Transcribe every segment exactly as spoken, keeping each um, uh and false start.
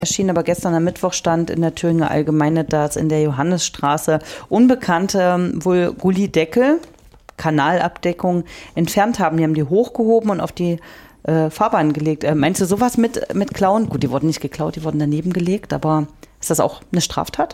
Erschien aber gestern am Mittwoch, stand in der Thüringer Allgemeine, dass in der Johannesstraße Unbekannte wohl Gullideckel, Kanalabdeckung, entfernt haben. Die haben die hochgehoben und auf die äh, Fahrbahn gelegt. Äh, meinst du sowas mit, mit Klauen? Gut, die wurden nicht geklaut, die wurden daneben gelegt, aber ist das auch eine Straftat?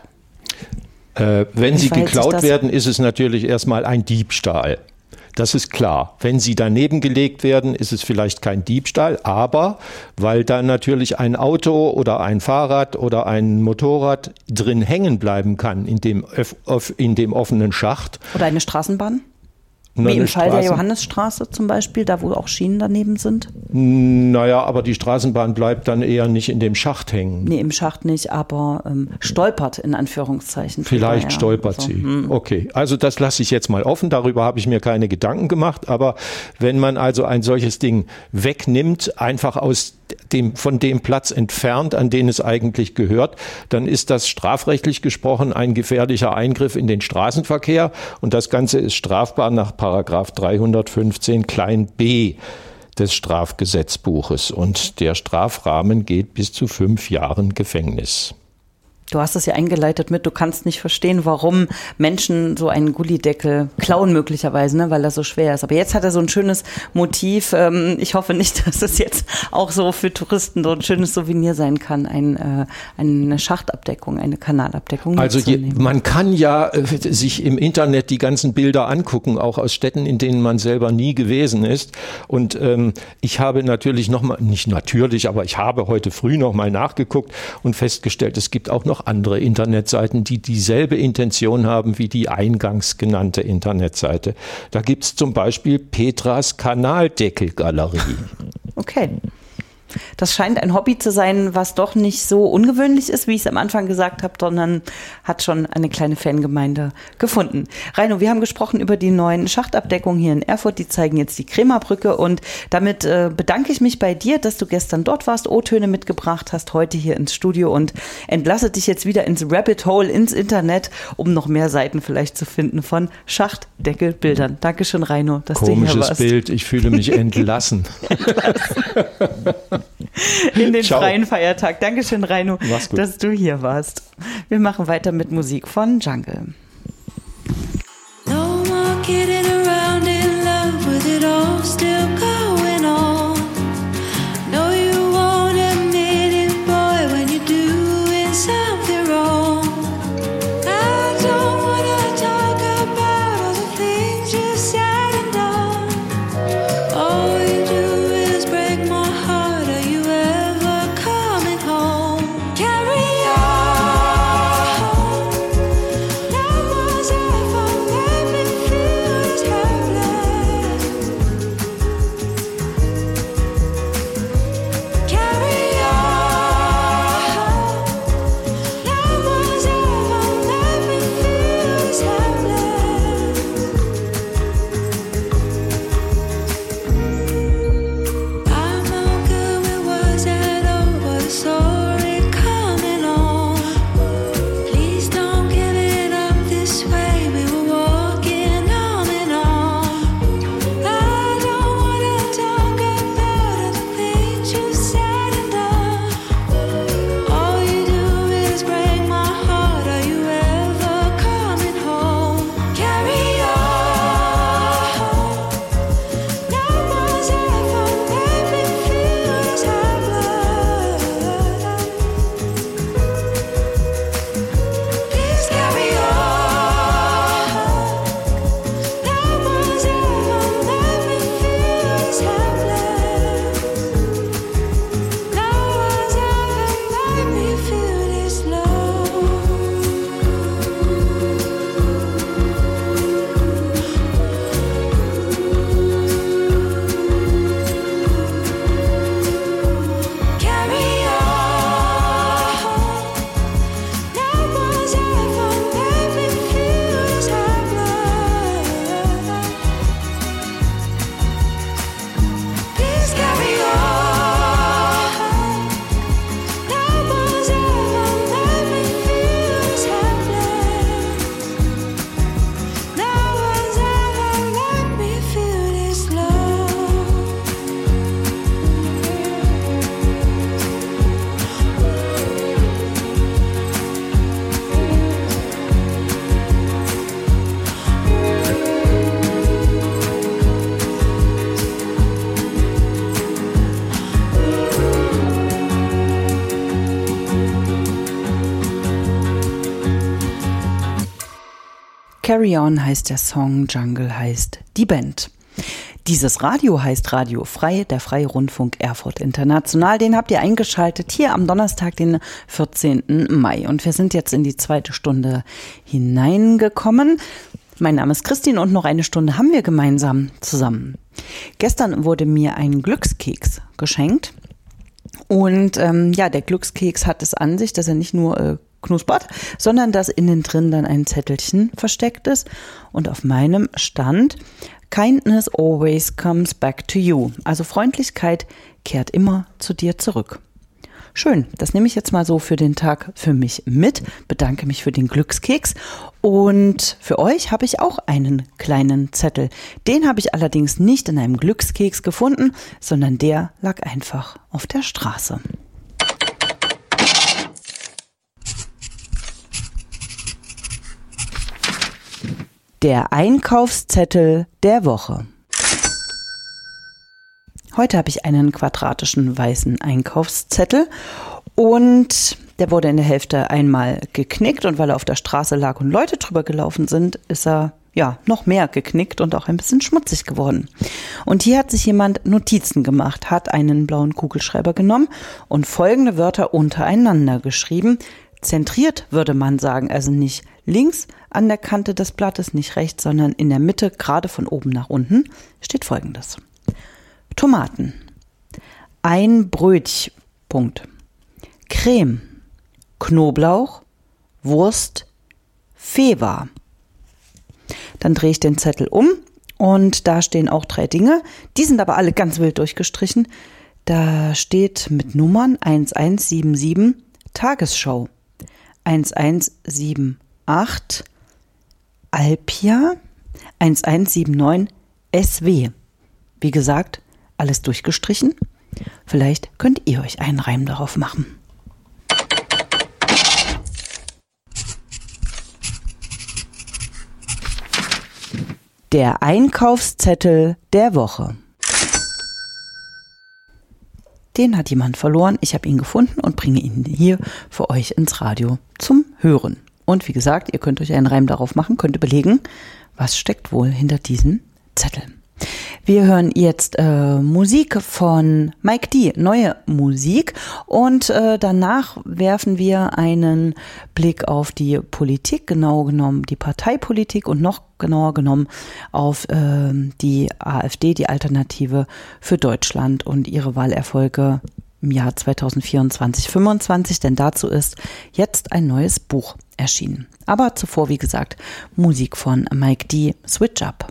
Äh, wenn Wie sie geklaut werden, ist es natürlich erstmal ein Diebstahl. Das ist klar. Wenn sie daneben gelegt werden, ist es vielleicht kein Diebstahl, aber weil da natürlich ein Auto oder ein Fahrrad oder ein Motorrad drin hängen bleiben kann in dem, in dem offenen Schacht. Oder eine Straßenbahn? Wie im Fall der Johannesstraße zum Beispiel, da wo auch Schienen daneben sind? Naja, aber die Straßenbahn bleibt dann eher nicht in dem Schacht hängen. Nee, im Schacht nicht, aber ähm, stolpert in Anführungszeichen. Vielleicht ja. stolpert also, sie. Hm. Okay, also das lasse ich jetzt mal offen, darüber habe ich mir keine Gedanken gemacht. Aber wenn man also ein solches Ding wegnimmt, einfach aus dem, von dem Platz entfernt, an den es eigentlich gehört, dann ist das strafrechtlich gesprochen ein gefährlicher Eingriff in den Straßenverkehr. Und das Ganze ist strafbar nach Paragraph dreihundertfünfzehn klein b des Strafgesetzbuches. Und der Strafrahmen geht bis zu fünf Jahren Gefängnis. Du hast es ja eingeleitet mit, du kannst nicht verstehen, warum Menschen so einen Gullideckel klauen möglicherweise, ne, weil er so schwer ist. Aber jetzt hat er so ein schönes Motiv. Ich hoffe nicht, dass es jetzt auch so für Touristen so ein schönes Souvenir sein kann, ein, eine Schachtabdeckung, eine Kanalabdeckung. Also je, man kann ja sich im Internet die ganzen Bilder angucken, auch aus Städten, in denen man selber nie gewesen ist. Und ähm, ich habe natürlich noch mal, nicht natürlich, aber ich habe heute früh noch mal nachgeguckt und festgestellt, es gibt auch noch andere Internetseiten, die dieselbe Intention haben wie die eingangs genannte Internetseite. Da gibt es zum Beispiel Petras Kanaldeckelgalerie. Okay. Das scheint ein Hobby zu sein, was doch nicht so ungewöhnlich ist, wie ich es am Anfang gesagt habe, sondern hat schon eine kleine Fangemeinde gefunden. Reino, wir haben gesprochen über die neuen Schachtabdeckungen hier in Erfurt. Die zeigen jetzt die Krämerbrücke und damit äh, bedanke ich mich bei dir, dass du gestern dort warst, O-Töne mitgebracht hast, heute hier ins Studio und entlasse dich jetzt wieder ins Rabbit Hole, ins Internet, um noch mehr Seiten vielleicht zu finden von Schachtdeckelbildern. Dankeschön, Reino, dass Komisches du hier warst. Komisches Bild, ich fühle mich entlassen. entlassen. In den Ciao. freien Feiertag. Dankeschön, Reino, dass du hier warst. Wir machen weiter mit Musik von Jungle. No more kidding around in love with it all still going on. No, you won't admit it, boy, when you're doing something wrong. I don't wanna talk about all the things you said and done. All you do is break my heart. Are you ever coming home? Carry on. That was ever made me feel this helpless. Carry On heißt der Song, Jungle heißt die Band. Dieses Radio heißt Radio Frei, der Freie Rundfunk Erfurt International. Den habt ihr eingeschaltet hier am Donnerstag, den vierzehnten Mai. Und wir sind jetzt in die zweite Stunde hineingekommen. Mein Name ist Christine und noch eine Stunde haben wir gemeinsam zusammen. Gestern wurde mir ein Glückskeks geschenkt. Und ähm, ja, der Glückskeks hat es an sich, dass er nicht nur äh, knuspert, sondern dass innen drin dann ein Zettelchen versteckt ist. Und auf meinem stand: Kindness always comes back to you. Also Freundlichkeit kehrt immer zu dir zurück. Schön, das nehme ich jetzt mal so für den Tag für mich mit. Bedanke mich für den Glückskeks. Und für euch habe ich auch einen kleinen Zettel. Den habe ich allerdings nicht in einem Glückskeks gefunden, sondern der lag einfach auf der Straße. Der Einkaufszettel der Woche. Heute habe ich einen quadratischen weißen Einkaufszettel und der wurde in der Hälfte einmal geknickt und weil er auf der Straße lag und Leute drüber gelaufen sind, ist er ja noch mehr geknickt und auch ein bisschen schmutzig geworden. Und hier hat sich jemand Notizen gemacht, hat einen blauen Kugelschreiber genommen und folgende Wörter untereinander geschrieben. Zentriert würde man sagen, also nicht links an der Kante des Blattes, nicht rechts, sondern in der Mitte, gerade von oben nach unten, steht Folgendes. Tomaten. Ein Brötchen. Punkt. Creme. Knoblauch. Wurst. Feva. Dann drehe ich den Zettel um und da stehen auch drei Dinge. Die sind aber alle ganz wild durchgestrichen. Da steht mit Nummern eins eins sieben sieben Tagesschau. eins eins sieben acht Alpia, eins eins sieben neun S W. Wie gesagt, alles durchgestrichen. Vielleicht könnt ihr euch einen Reim darauf machen. Der Einkaufszettel der Woche. Den hat jemand verloren. Ich habe ihn gefunden und bringe ihn hier für euch ins Radio zum Hören. Und wie gesagt, ihr könnt euch einen Reim darauf machen, könnt überlegen, was steckt wohl hinter diesem Zettel. Wir hören jetzt äh, Musik von Mike D, neue Musik. Und äh, danach werfen wir einen Blick auf die Politik, genau genommen die Parteipolitik und noch genauer genommen auf äh, die AfD, die Alternative für Deutschland und ihre Wahlerfolge im Jahr zweitausendvierundzwanzig fünfundzwanzig, denn dazu ist jetzt ein neues Buch erschienen. Aber zuvor, wie gesagt, Musik von Mike D, Switch Up.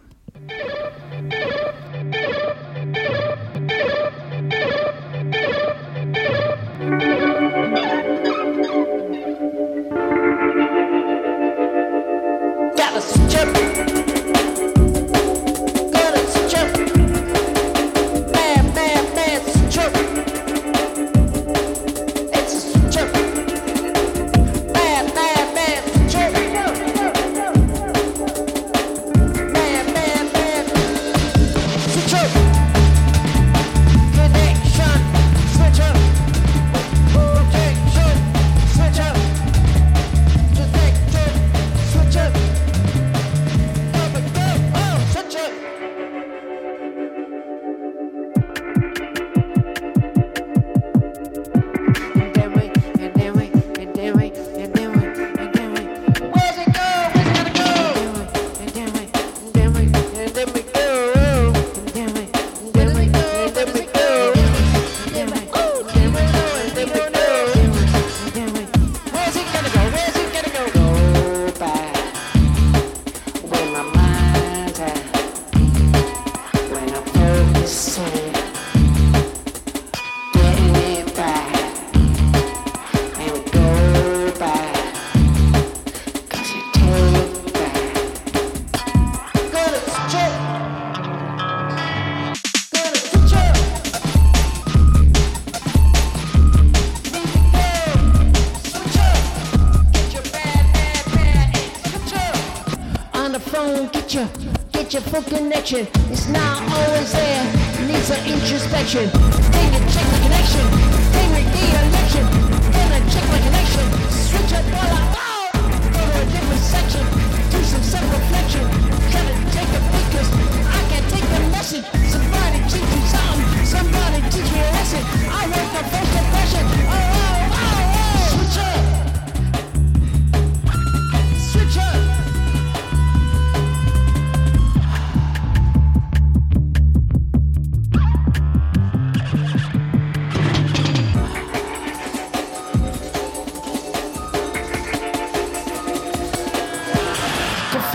Connection, it's not always there, needs an introspection. Can you check the connection? Can we the election? Can I check my connection? Switch up while I wow, go to a different section, do some self-reflection.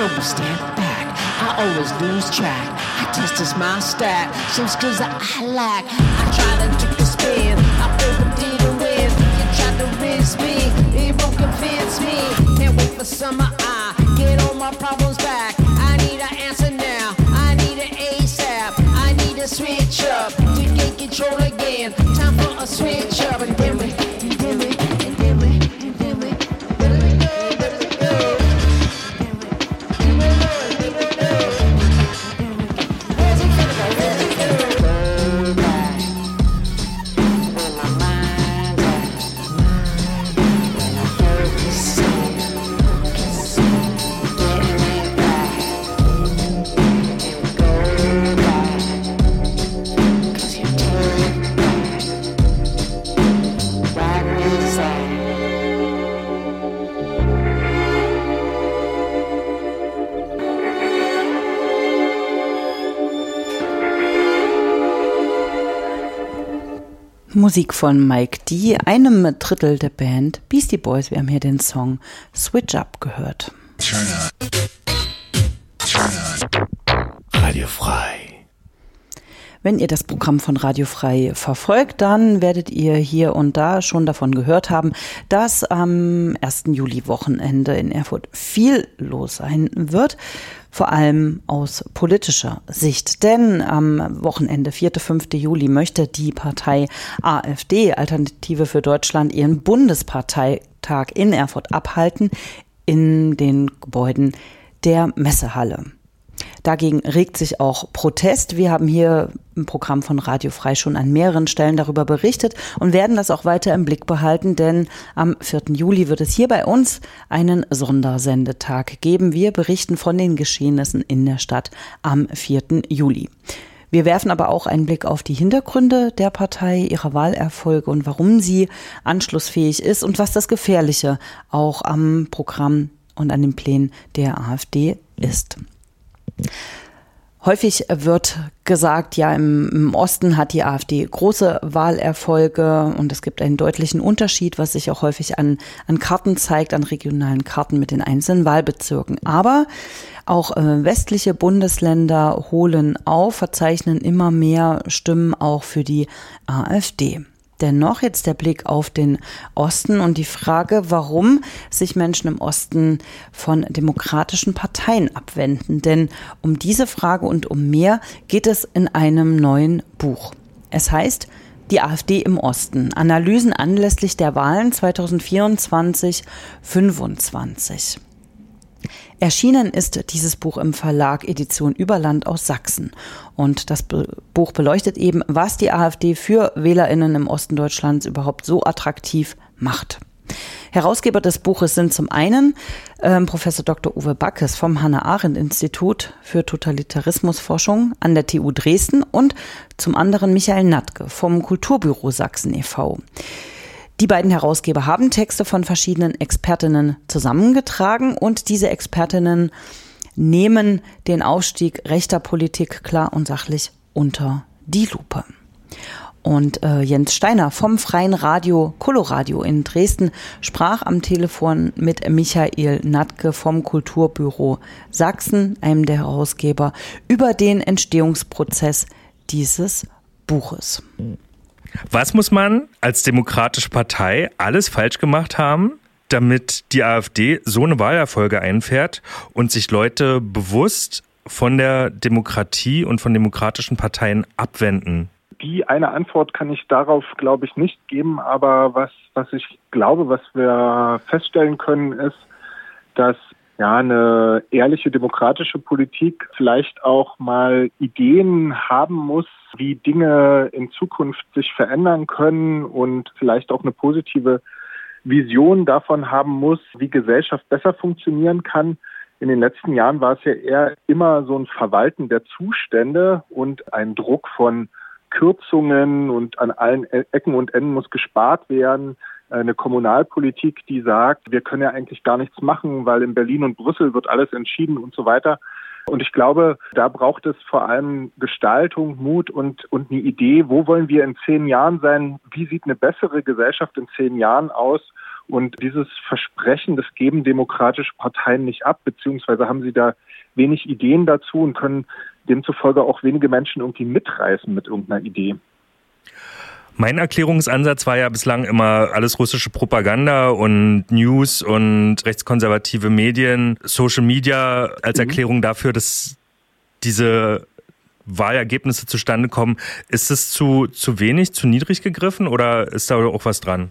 before we step back. I always lose track. I test as my stack. Some skills that I lack. I try to take the spin. I overdid the win. You tried to rinse me. It won't convince me. Can't wait for summer. I get all my problems back. I need an answer now. I need an ASAP. I need a switch up to get control again. Time for a switch up. And then we, and then we, and then we, and then we. Let it go, let it go. Where's it gonna go? Where's it gonna go? Go back. Where my mind's at. When I focus in, focus in. Getting it back. And go back. 'Cause you take it back. Right where it's at. Musik von Mike D., einem Drittel der Band Beastie Boys. Wir haben hier den Song Switch Up gehört. Radio frei. Wenn ihr das Programm von Radio Frei verfolgt, dann werdet ihr hier und da schon davon gehört haben, dass am ersten Juli-Wochenende in Erfurt viel los sein wird. Vor allem aus politischer Sicht. Denn am Wochenende, vierten, fünften Juli, möchte die Partei AfD, Alternative für Deutschland, ihren Bundesparteitag in Erfurt abhalten, in den Gebäuden der Messehalle. Dagegen regt sich auch Protest. Wir haben hier im Programm von Radio Frei schon an mehreren Stellen darüber berichtet und werden das auch weiter im Blick behalten, denn am vierten Juli wird es hier bei uns einen Sondersendetag geben. Wir berichten von den Geschehnissen in der Stadt am vierten Juli. Wir werfen aber auch einen Blick auf die Hintergründe der Partei, ihre Wahlerfolge und warum sie anschlussfähig ist und was das Gefährliche auch am Programm und an den Plänen der AfD ist. Häufig wird gesagt, ja, im, im Osten hat die AfD große Wahlerfolge und es gibt einen deutlichen Unterschied, was sich auch häufig an, an Karten zeigt, an regionalen Karten mit den einzelnen Wahlbezirken. Aber auch äh, westliche Bundesländer holen auf, verzeichnen immer mehr Stimmen auch für die AfD. Dennoch jetzt der Blick auf den Osten und die Frage, warum sich Menschen im Osten von demokratischen Parteien abwenden. Denn um diese Frage und um mehr geht es in einem neuen Buch. Es heißt Die AfD im Osten. Analysen anlässlich der Wahlen zwanzig vierundzwanzig fünfundzwanzig. Erschienen ist dieses Buch im Verlag Edition Überland aus Sachsen. Und das Be- Buch beleuchtet eben, was die AfD für WählerInnen im Osten Deutschlands überhaupt so attraktiv macht. Herausgeber des Buches sind zum einen ähm, Professor Doktor Uwe Backes vom Hannah-Arendt-Institut für Totalitarismusforschung an der T U Dresden und zum anderen Michael Natke vom Kulturbüro Sachsen e V Die beiden Herausgeber haben Texte von verschiedenen Expertinnen zusammengetragen und diese Expertinnen nehmen den Aufstieg rechter Politik klar und sachlich unter die Lupe. Und äh, Jens Steiner vom Freien Radio Coloradio in Dresden sprach am Telefon mit Michael Natke vom Kulturbüro Sachsen, einem der Herausgeber, über den Entstehungsprozess dieses Buches. Was muss man als demokratische Partei alles falsch gemacht haben, damit die AfD so eine Wahlerfolge einfährt und sich Leute bewusst von der Demokratie und von demokratischen Parteien abwenden? Die eine Antwort kann ich darauf, glaube ich, nicht geben, aber was, was ich glaube, was wir feststellen können, ist, dass ja eine ehrliche demokratische Politik vielleicht auch mal Ideen haben muss, wie Dinge in Zukunft sich verändern können und vielleicht auch eine positive Vision davon haben muss, wie Gesellschaft besser funktionieren kann. In den letzten Jahren war es ja eher immer so ein Verwalten der Zustände und ein Druck von Kürzungen und an allen Ecken und Enden muss gespart werden. Eine Kommunalpolitik, die sagt, wir können ja eigentlich gar nichts machen, weil in Berlin und Brüssel wird alles entschieden und so weiter. Und ich glaube, da braucht es vor allem Gestaltung, Mut und, und eine Idee, wo wollen wir in zehn Jahren sein, wie sieht eine bessere Gesellschaft in zehn Jahren aus Und dieses Versprechen, das geben demokratische Parteien nicht ab, beziehungsweise haben sie da wenig Ideen dazu und können demzufolge auch wenige Menschen irgendwie mitreißen mit irgendeiner Idee. Mein Erklärungsansatz war ja bislang immer alles russische Propaganda und News und rechtskonservative Medien, Social Media als mhm. Erklärung dafür, dass diese Wahlergebnisse zustande kommen. Ist es zu, zu wenig, zu niedrig gegriffen oder ist da auch was dran?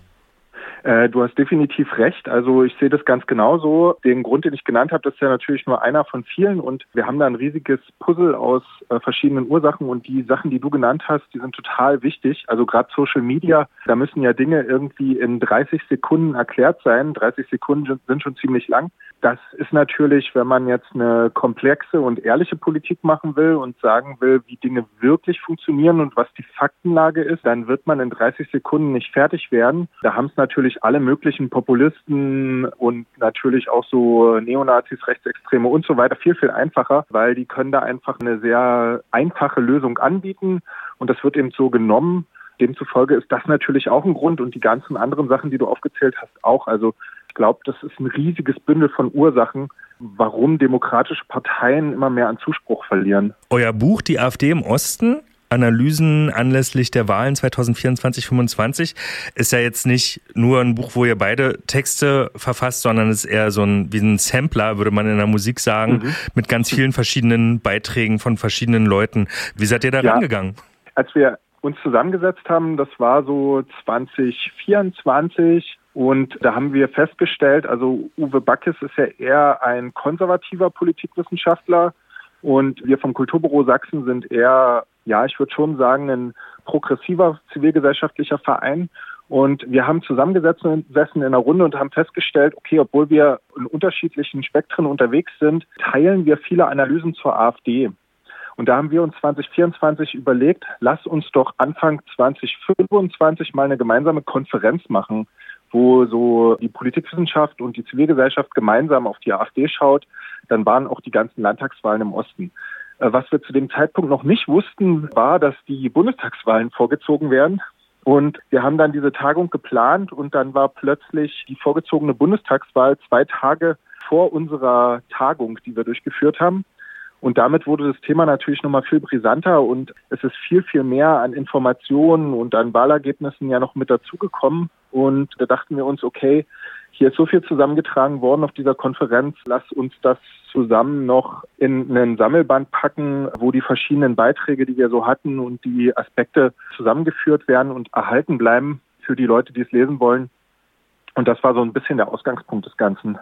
Äh, du hast definitiv recht. Also ich sehe das ganz genauso. Den Grund, den ich genannt habe, das ist ja natürlich nur einer von vielen und wir haben da ein riesiges Puzzle aus äh, verschiedenen Ursachen und die Sachen, die du genannt hast, die sind total wichtig. Also gerade Social Media, da müssen ja Dinge irgendwie in dreißig Sekunden erklärt sein. dreißig Sekunden sind schon ziemlich lang. Das ist natürlich, wenn man jetzt eine komplexe und ehrliche Politik machen will und sagen will, wie Dinge wirklich funktionieren und was die Faktenlage ist, dann wird man in dreißig Sekunden nicht fertig werden. Da haben es natürlich alle möglichen Populisten und natürlich auch so Neonazis, Rechtsextreme und so weiter viel, viel einfacher, weil die können da einfach eine sehr einfache Lösung anbieten und das wird eben so genommen. Demzufolge ist das natürlich auch ein Grund und die ganzen anderen Sachen, die du aufgezählt hast, auch. Also ich glaube, das ist ein riesiges Bündel von Ursachen, warum demokratische Parteien immer mehr an Zuspruch verlieren. Euer Buch Die AfD im Osten, Analysen anlässlich der Wahlen zwanzig vierundzwanzig fünfundzwanzig, ist ja jetzt nicht nur ein Buch, wo ihr beide Texte verfasst, sondern es ist eher so ein, wie ein Sampler, würde man in der Musik sagen, mhm. mit ganz vielen verschiedenen Beiträgen von verschiedenen Leuten. Wie seid ihr da ja, rangegangen? Als wir uns zusammengesetzt haben, das war so zwanzig vierundzwanzig und da haben wir festgestellt, also Uwe Backes ist ja eher ein konservativer Politikwissenschaftler und wir vom Kulturbüro Sachsen sind eher, ja, ich würde schon sagen, ein progressiver zivilgesellschaftlicher Verein. Und wir haben zusammengesessen in einer Runde und haben festgestellt, okay, obwohl wir in unterschiedlichen Spektren unterwegs sind, teilen wir viele Analysen zur AfD. Und da haben wir uns zwanzig vierundzwanzig überlegt, lass uns doch Anfang zwanzig fünfundzwanzig mal eine gemeinsame Konferenz machen, wo so die Politikwissenschaft und die Zivilgesellschaft gemeinsam auf die AfD schaut. Dann waren auch die ganzen Landtagswahlen im Osten. Was wir zu dem Zeitpunkt noch nicht wussten, war, dass die Bundestagswahlen vorgezogen werden. Und wir haben dann diese Tagung geplant und dann war plötzlich die vorgezogene Bundestagswahl zwei Tage vor unserer Tagung, die wir durchgeführt haben. Und damit wurde das Thema natürlich nochmal viel brisanter und es ist viel, viel mehr an Informationen und an Wahlergebnissen ja noch mit dazugekommen. Und da dachten wir uns, okay, hier ist so viel zusammengetragen worden auf dieser Konferenz, lass uns das zusammen noch in einen Sammelband packen, wo die verschiedenen Beiträge, die wir so hatten und die Aspekte zusammengeführt werden und erhalten bleiben für die Leute, die es lesen wollen. Und das war so ein bisschen der Ausgangspunkt des Ganzen.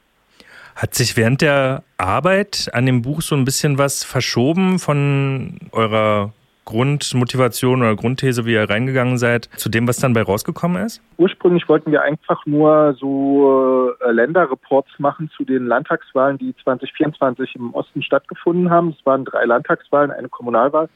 Hat sich während der Arbeit an dem Buch so ein bisschen was verschoben von eurer Grundmotivation oder Grundthese, wie ihr reingegangen seid, zu dem, was dann bei rausgekommen ist? Ursprünglich wollten wir einfach nur so äh, Länderreports machen zu den Landtagswahlen, die zwanzig vierundzwanzig im Osten stattgefunden haben. Es waren drei Landtagswahlen, eine Kommunalwahl.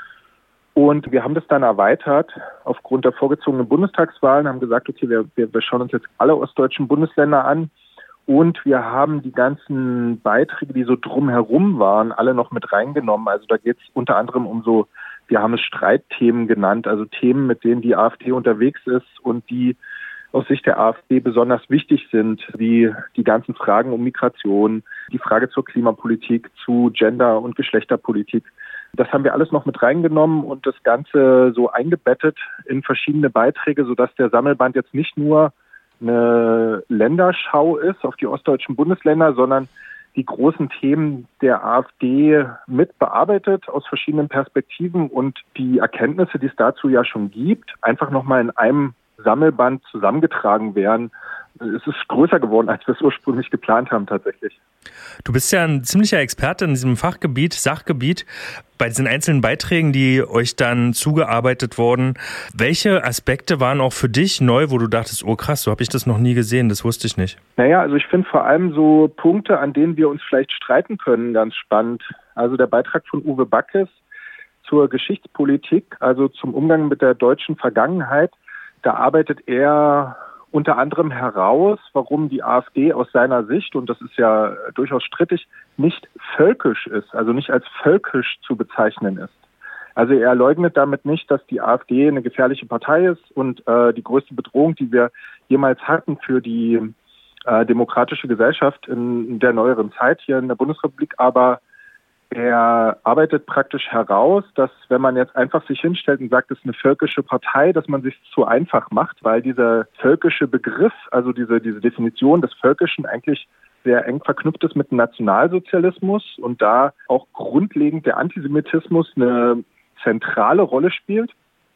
Und wir haben das dann erweitert aufgrund der vorgezogenen Bundestagswahlen, haben gesagt, okay, wir, wir, wir schauen uns jetzt alle ostdeutschen Bundesländer an. Und wir haben die ganzen Beiträge, die so drumherum waren, alle noch mit reingenommen. Also da geht es unter anderem um so, wir haben es Streitthemen genannt, also Themen, mit denen die AfD unterwegs ist und die aus Sicht der AfD besonders wichtig sind, wie die ganzen Fragen um Migration, die Frage zur Klimapolitik, zu Gender- und Geschlechterpolitik. Das haben wir alles noch mit reingenommen und das Ganze so eingebettet in verschiedene Beiträge, sodass der Sammelband jetzt nicht nur eine Länderschau ist auf die ostdeutschen Bundesländer, sondern die großen Themen der AfD mit bearbeitet aus verschiedenen Perspektiven und die Erkenntnisse, die es dazu ja schon gibt, einfach nochmal in einem Sammelband zusammengetragen werden. Es ist größer geworden, als wir es ursprünglich geplant haben tatsächlich. Du bist ja ein ziemlicher Experte in diesem Fachgebiet, Sachgebiet. Bei diesen einzelnen Beiträgen, die euch dann zugearbeitet wurden, welche Aspekte waren auch für dich neu, wo du dachtest, oh krass, so habe ich das noch nie gesehen, das wusste ich nicht? Naja, also ich finde vor allem so Punkte, an denen wir uns vielleicht streiten können, ganz spannend. Also der Beitrag von Uwe Backes zur Geschichtspolitik, also zum Umgang mit der deutschen Vergangenheit, da arbeitet er unter anderem heraus, warum die AfD aus seiner Sicht, und das ist ja durchaus strittig, nicht völkisch ist, also nicht als völkisch zu bezeichnen ist. Also er leugnet damit nicht, dass die AfD eine gefährliche Partei ist und äh, die größte Bedrohung, die wir jemals hatten für die äh, demokratische Gesellschaft in, in der neueren Zeit hier in der Bundesrepublik. Aber er arbeitet praktisch heraus, dass wenn man jetzt einfach sich hinstellt und sagt, es ist eine völkische Partei, dass man sich zu einfach macht, weil dieser völkische Begriff, also diese, diese Definition des Völkischen eigentlich sehr eng verknüpft ist mit dem Nationalsozialismus und da auch grundlegend der Antisemitismus eine zentrale Rolle spielt.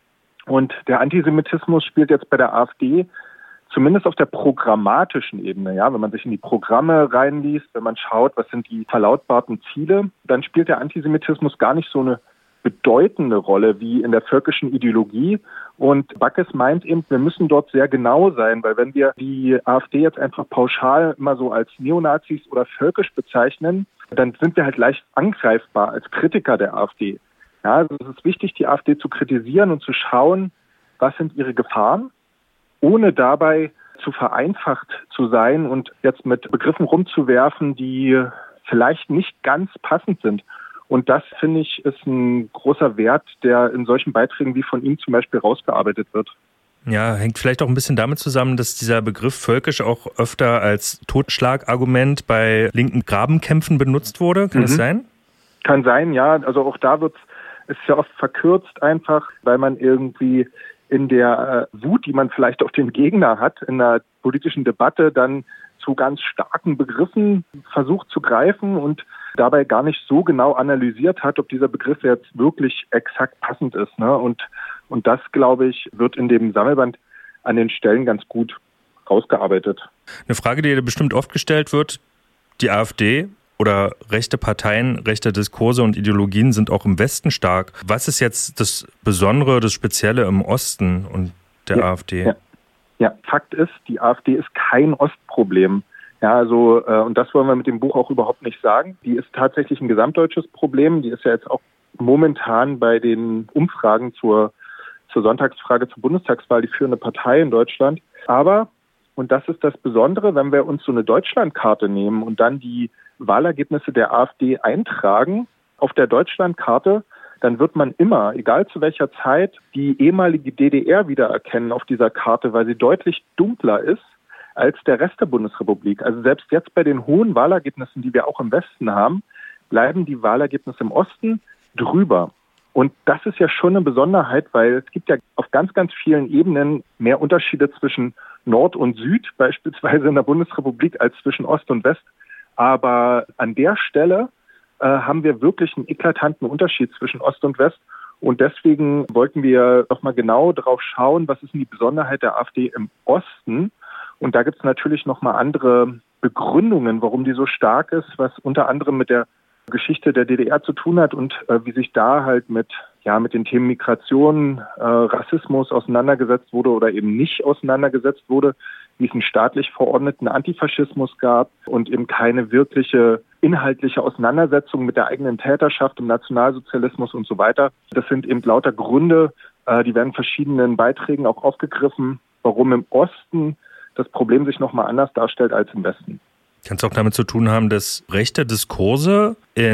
Und der Antisemitismus spielt jetzt bei der AfD zumindest auf der programmatischen Ebene, ja, wenn man sich in die Programme reinliest, wenn man schaut, was sind die verlautbarten Ziele, dann spielt der Antisemitismus gar nicht so eine bedeutende Rolle wie in der völkischen Ideologie. Und Backes meint eben, wir müssen dort sehr genau sein, weil wenn wir die AfD jetzt einfach pauschal immer so als Neonazis oder völkisch bezeichnen, dann sind wir halt leicht angreifbar als Kritiker der AfD. Ja, also es ist wichtig, die AfD zu kritisieren und zu schauen, was sind ihre Gefahren, ohne dabei zu vereinfacht zu sein und jetzt mit Begriffen rumzuwerfen, die vielleicht nicht ganz passend sind. Und das, finde ich, ist ein großer Wert, der in solchen Beiträgen wie von ihm zum Beispiel rausgearbeitet wird. Ja, hängt vielleicht auch ein bisschen damit zusammen, dass dieser Begriff völkisch auch öfter als Totschlagargument bei linken Grabenkämpfen benutzt wurde. Kann das mhm. sein? Kann sein, ja. Also auch da wird es ja oft verkürzt einfach, weil man irgendwie in der äh, Wut, die man vielleicht auf den Gegner hat, in einer politischen Debatte dann zu ganz starken Begriffen versucht zu greifen und dabei gar nicht so genau analysiert hat, ob dieser Begriff jetzt wirklich exakt passend ist. Ne? Und, und das, glaube ich, wird in dem Sammelband an den Stellen ganz gut rausgearbeitet. Eine Frage, die bestimmt oft gestellt wird, die AfD oder rechte Parteien, rechte Diskurse und Ideologien sind auch im Westen stark. Was ist jetzt das Besondere, das Spezielle im Osten und der ja, AfD? Ja. ja, Fakt ist, die AfD ist kein Ostproblem. Ja, also, äh, und das wollen wir mit dem Buch auch überhaupt nicht sagen. Die ist tatsächlich ein gesamtdeutsches Problem. Die ist ja jetzt auch momentan bei den Umfragen zur, zur Sonntagsfrage zur Bundestagswahl die führende Partei in Deutschland. Aber, und das ist das Besondere, wenn wir uns so eine Deutschlandkarte nehmen und dann die Wahlergebnisse der AfD eintragen auf der Deutschlandkarte, dann wird man immer, egal zu welcher Zeit, die ehemalige D D R wiedererkennen auf dieser Karte, weil sie deutlich dunkler ist als der Rest der Bundesrepublik. Also selbst jetzt bei den hohen Wahlergebnissen, die wir auch im Westen haben, bleiben die Wahlergebnisse im Osten drüber. Und das ist ja schon eine Besonderheit, weil es gibt ja auf ganz, ganz vielen Ebenen mehr Unterschiede zwischen Nord und Süd, beispielsweise in der Bundesrepublik, als zwischen Ost und West. Aber an der Stelle äh, haben wir wirklich einen eklatanten Unterschied zwischen Ost und West. Und deswegen wollten wir noch mal genau drauf schauen, was ist denn die Besonderheit der AfD im Osten. Und da gibt es natürlich noch mal andere Begründungen, warum die so stark ist, was unter anderem mit der Geschichte der D D R zu tun hat und äh, wie sich da halt mit ja mit den Themen Migration, äh, Rassismus auseinandergesetzt wurde oder eben nicht auseinandergesetzt wurde, wie es einen staatlich verordneten Antifaschismus gab und eben keine wirkliche inhaltliche Auseinandersetzung mit der eigenen Täterschaft im Nationalsozialismus und so weiter. Das sind eben lauter Gründe, äh, die werden in verschiedenen Beiträgen auch aufgegriffen, warum im Osten das Problem sich nochmal anders darstellt als im Westen. Kann es auch damit zu tun haben, dass rechte Diskurse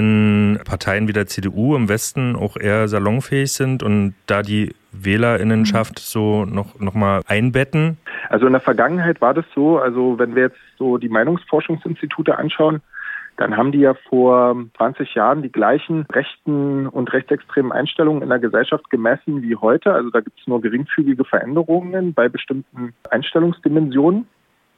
in Parteien wie der C D U im Westen auch eher salonfähig sind und da die WählerInnenschaft so noch, noch mal einbetten? Also in der Vergangenheit war das so, also wenn wir jetzt so die Meinungsforschungsinstitute anschauen, dann haben die ja vor zwanzig Jahren die gleichen rechten und rechtsextremen Einstellungen in der Gesellschaft gemessen wie heute. Also da gibt es nur geringfügige Veränderungen bei bestimmten Einstellungsdimensionen.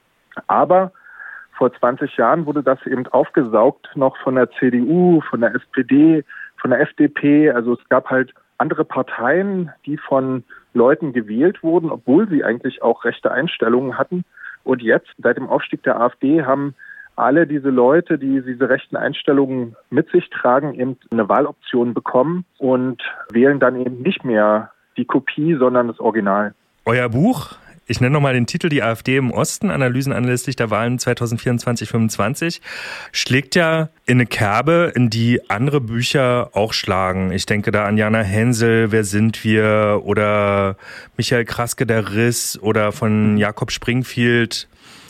Aber vor zwanzig Jahren wurde das eben aufgesaugt noch von der C D U, von der S P D, von der F D P. Also es gab halt andere Parteien, die von Leuten gewählt wurden, obwohl sie eigentlich auch rechte Einstellungen hatten. Und jetzt, seit dem Aufstieg der AfD, haben alle diese Leute, die diese rechten Einstellungen mit sich tragen, eben eine Wahloption bekommen und wählen dann eben nicht mehr die Kopie, sondern das Original. Euer Buch, ich nenne nochmal den Titel, die AfD im Osten, Analysen anlässlich der Wahlen zwanzig vierundzwanzig fünfundzwanzig, schlägt ja in eine Kerbe, in die andere Bücher auch schlagen. Ich denke da an Jana Hensel, Wer sind wir? Oder Michael Kraske, Der Riss oder von Jakob Springfield,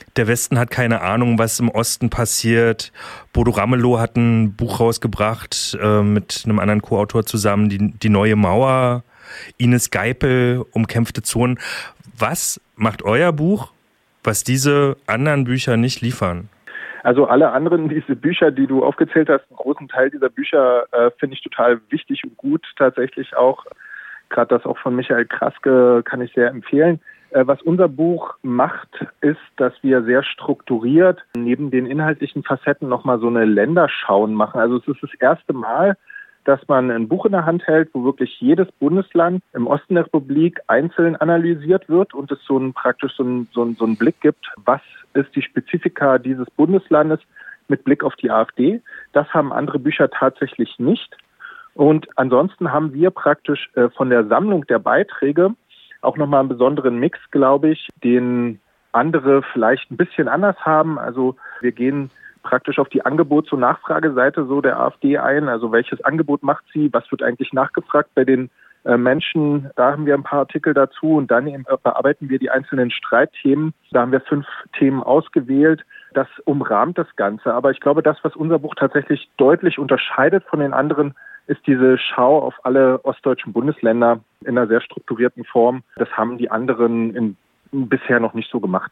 der Westen hat keine Ahnung, was im Osten passiert. Bodo Ramelow hat ein Buch rausgebracht äh, mit einem anderen Co-Autor zusammen, die, die neue Mauer. Ines Geipel, Umkämpfte Zonen. Was macht euer Buch, was diese anderen Bücher nicht liefern? Also alle anderen, diese Bücher, die du aufgezählt hast, einen großen Teil dieser Bücher äh, finde ich total wichtig und gut tatsächlich auch. Gerade das auch von Michael Kraske kann ich sehr empfehlen. Äh, was unser Buch macht, ist, dass wir sehr strukturiert neben den inhaltlichen Facetten nochmal so eine Länderschauen machen. Also es ist das erste Mal, dass man ein Buch in der Hand hält, wo wirklich jedes Bundesland im Osten der Republik einzeln analysiert wird und es so ein, praktisch so ein, so ein, so ein Blick gibt, was ist die Spezifika dieses Bundeslandes mit Blick auf die AfD. Das haben andere Bücher tatsächlich nicht. Und ansonsten haben wir praktisch äh, von der Sammlung der Beiträge auch nochmal einen besonderen Mix, glaube ich, den andere vielleicht ein bisschen anders haben. Also wir gehen praktisch auf die Angebots- und Nachfrageseite so der AfD ein. Also welches Angebot macht sie? Was wird eigentlich nachgefragt bei den äh, Menschen? Da haben wir ein paar Artikel dazu und dann eben bearbeiten wir die einzelnen Streitthemen. Da haben wir fünf Themen ausgewählt. Das umrahmt das Ganze. Aber ich glaube, das, was unser Buch tatsächlich deutlich unterscheidet von den anderen, ist diese Schau auf alle ostdeutschen Bundesländer in einer sehr strukturierten Form. Das haben die anderen in, bisher noch nicht so gemacht.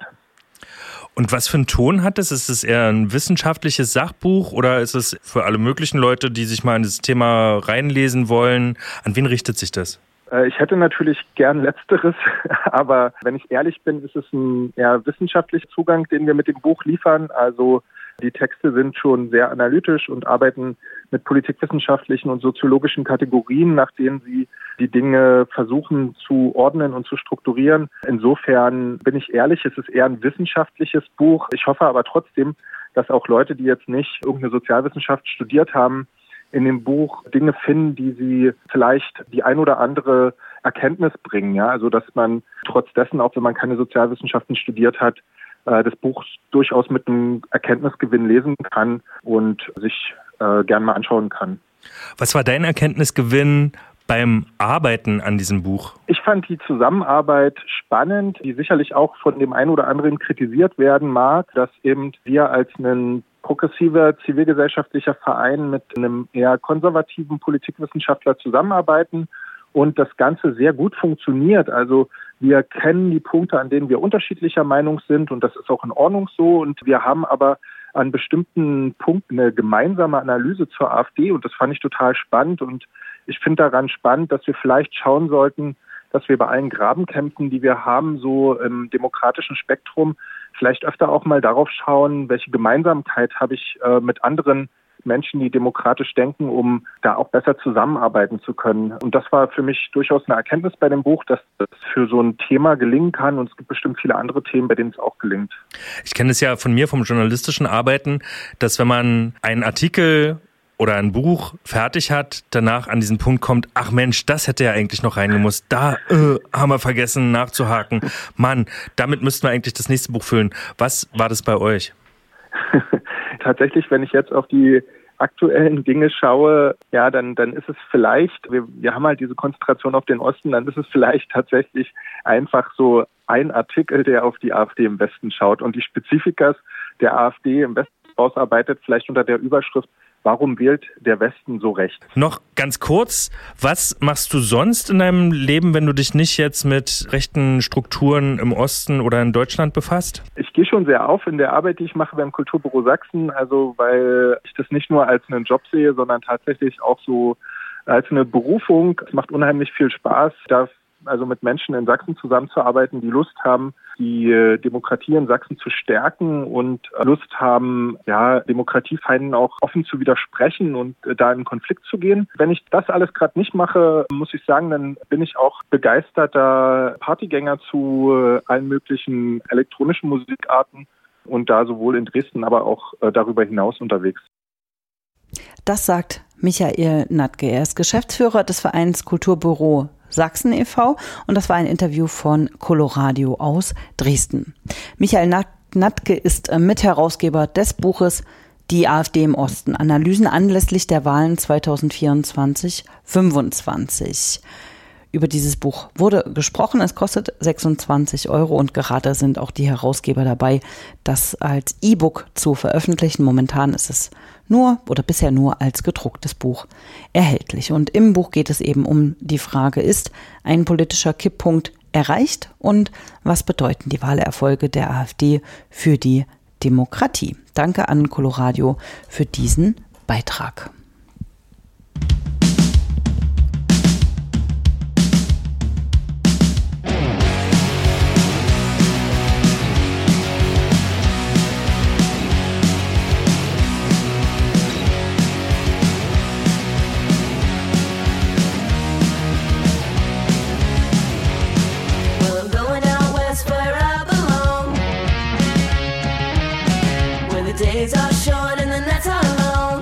Und was für einen Ton hat es? Ist es eher ein wissenschaftliches Sachbuch oder ist es für alle möglichen Leute, die sich mal in das Thema reinlesen wollen? An wen richtet sich das? Ich hätte natürlich gern Letzteres, aber wenn ich ehrlich bin, ist es ein eher wissenschaftlicher Zugang, den wir mit dem Buch liefern. Also die Texte sind schon sehr analytisch und arbeiten mit politikwissenschaftlichen und soziologischen Kategorien, nach denen sie die Dinge versuchen zu ordnen und zu strukturieren. Insofern bin ich ehrlich, es ist eher ein wissenschaftliches Buch. Ich hoffe aber trotzdem, dass auch Leute, die jetzt nicht irgendeine Sozialwissenschaft studiert haben, in dem Buch Dinge finden, die sie vielleicht die ein oder andere Erkenntnis bringen. Ja, also dass man trotz dessen, auch wenn man keine Sozialwissenschaften studiert hat, das Buch durchaus mit einem Erkenntnisgewinn lesen kann und sich äh, gern mal anschauen kann. Was war dein Erkenntnisgewinn beim Arbeiten an diesem Buch? Ich fand die Zusammenarbeit spannend, die sicherlich auch von dem einen oder anderen kritisiert werden mag, dass eben wir als ein progressiver zivilgesellschaftlicher Verein mit einem eher konservativen Politikwissenschaftler zusammenarbeiten und das Ganze sehr gut funktioniert. Also wir kennen die Punkte, an denen wir unterschiedlicher Meinung sind und das ist auch in Ordnung so. Und wir haben aber an bestimmten Punkten eine gemeinsame Analyse zur AfD und das fand ich total spannend. Und ich finde daran spannend, dass wir vielleicht schauen sollten, dass wir bei allen Grabenkämpfen, die wir haben, so im demokratischen Spektrum, vielleicht öfter auch mal darauf schauen, welche Gemeinsamkeit habe ich äh, mit anderen Menschen, die demokratisch denken, um da auch besser zusammenarbeiten zu können. Und das war für mich durchaus eine Erkenntnis bei dem Buch, dass das für so ein Thema gelingen kann. Und es gibt bestimmt viele andere Themen, bei denen es auch gelingt. Ich kenne es ja von mir, vom journalistischen Arbeiten, dass wenn man einen Artikel oder ein Buch fertig hat, danach an diesen Punkt kommt, ach Mensch, das hätte ja eigentlich noch reingemusst. Da äh, haben wir vergessen nachzuhaken. Mann, damit müssten wir eigentlich das nächste Buch füllen. Was war das bei euch? Tatsächlich, wenn ich jetzt auf die aktuellen Dinge schaue, ja, dann, dann ist es vielleicht, wir, wir haben halt diese Konzentration auf den Osten, dann ist es vielleicht tatsächlich einfach so ein Artikel, der auf die AfD im Westen schaut und die Spezifikas der AfD im Westen ausarbeitet, vielleicht unter der Überschrift, warum wählt der Westen so recht? Noch ganz kurz, was machst du sonst in deinem Leben, wenn du dich nicht jetzt mit rechten Strukturen im Osten oder in Deutschland befasst? Ich gehe schon sehr auf in der Arbeit, die ich mache beim Kulturbüro Sachsen, also weil ich das nicht nur als einen Job sehe, sondern tatsächlich auch so als eine Berufung. Es macht unheimlich viel Spaß, da also mit Menschen in Sachsen zusammenzuarbeiten, die Lust haben, die Demokratie in Sachsen zu stärken und Lust haben, ja, Demokratiefeinden auch offen zu widersprechen und da in Konflikt zu gehen. Wenn ich das alles gerade nicht mache, muss ich sagen, dann bin ich auch begeisterter Partygänger zu allen möglichen elektronischen Musikarten und da sowohl in Dresden, aber auch darüber hinaus unterwegs. Das sagt Michael Natke. Er ist Geschäftsführer des Vereins Kulturbüro Sachsen e V und das war ein Interview von Coloradio aus Dresden. Michael Natke ist Mitherausgeber des Buches Die AfD im Osten. Analysen anlässlich der Wahlen zwanzig vierundzwanzig fünfundzwanzig. Über dieses Buch wurde gesprochen. Es kostet sechsundzwanzig Euro und gerade sind auch die Herausgeber dabei, das als E-Book zu veröffentlichen. Momentan ist es nur oder bisher nur als gedrucktes Buch erhältlich. Und im Buch geht es eben um die Frage, ist ein politischer Kipppunkt erreicht und was bedeuten die Wahlerfolge der AfD für die Demokratie? Danke an Coloradio für diesen Beitrag. Days are short and the nights are long,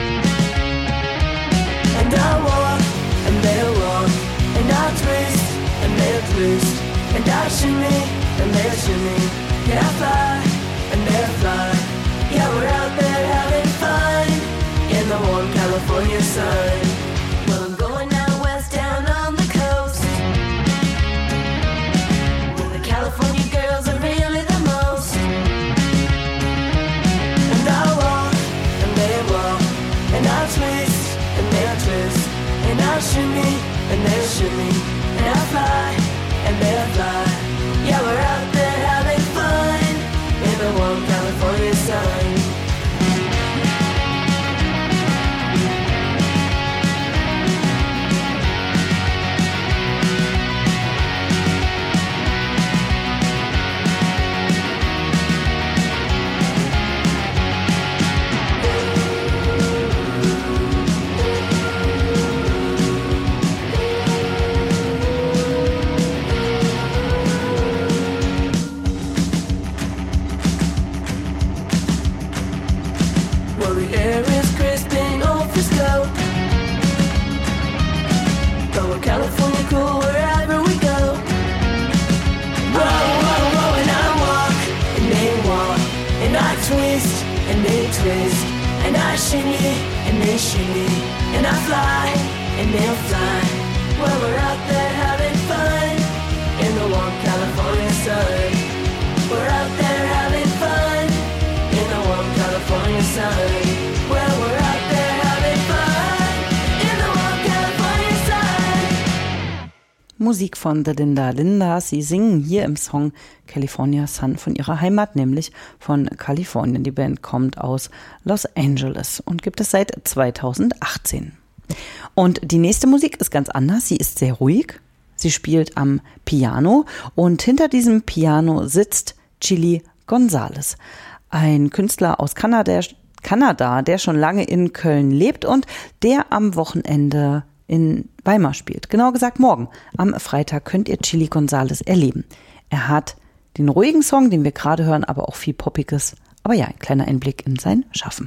and I walk and they'll walk, and I twist and they'll twist, and I shimmy and they'll shimmy, yeah I fly and they'll fly, yeah we're out there having fun in the warm California sun. Well I'm going out west down on the coast, where the California girls are really the most. And I'll twist, and they'll twist, and I'll shimmy, and they'll shimmy, and I'll fly, and they'll fly. Yeah, we're out there having fun in the warm California sun. California cool wherever we go. Whoa, whoa, whoa, and I walk, and they walk, and I twist, and they twist, and I shimmy, and they shimmy, and I fly, and they'll fly. Well, we're out there having fun in the warm California sun. We're out there having fun in the warm California sun. Well, we're out there having fun in the warm California sun. Musik von The Linda Lindas. Sie singen hier im Song California Sun von ihrer Heimat, nämlich von Kalifornien. Die Band kommt aus Los Angeles und gibt es seit zweitausendachtzehn. Und die nächste Musik ist ganz anders. Sie ist sehr ruhig. Sie spielt am Piano und hinter diesem Piano sitzt Chilly Gonzales, ein Künstler aus Kanada, Kanada, der schon lange in Köln lebt und der am Wochenende in Weimar spielt. Genauer gesagt morgen. Am Freitag könnt ihr Chilly Gonzales erleben. Er hat den ruhigen Song, den wir gerade hören, aber auch viel Poppiges. Aber ja, ein kleiner Einblick in sein Schaffen.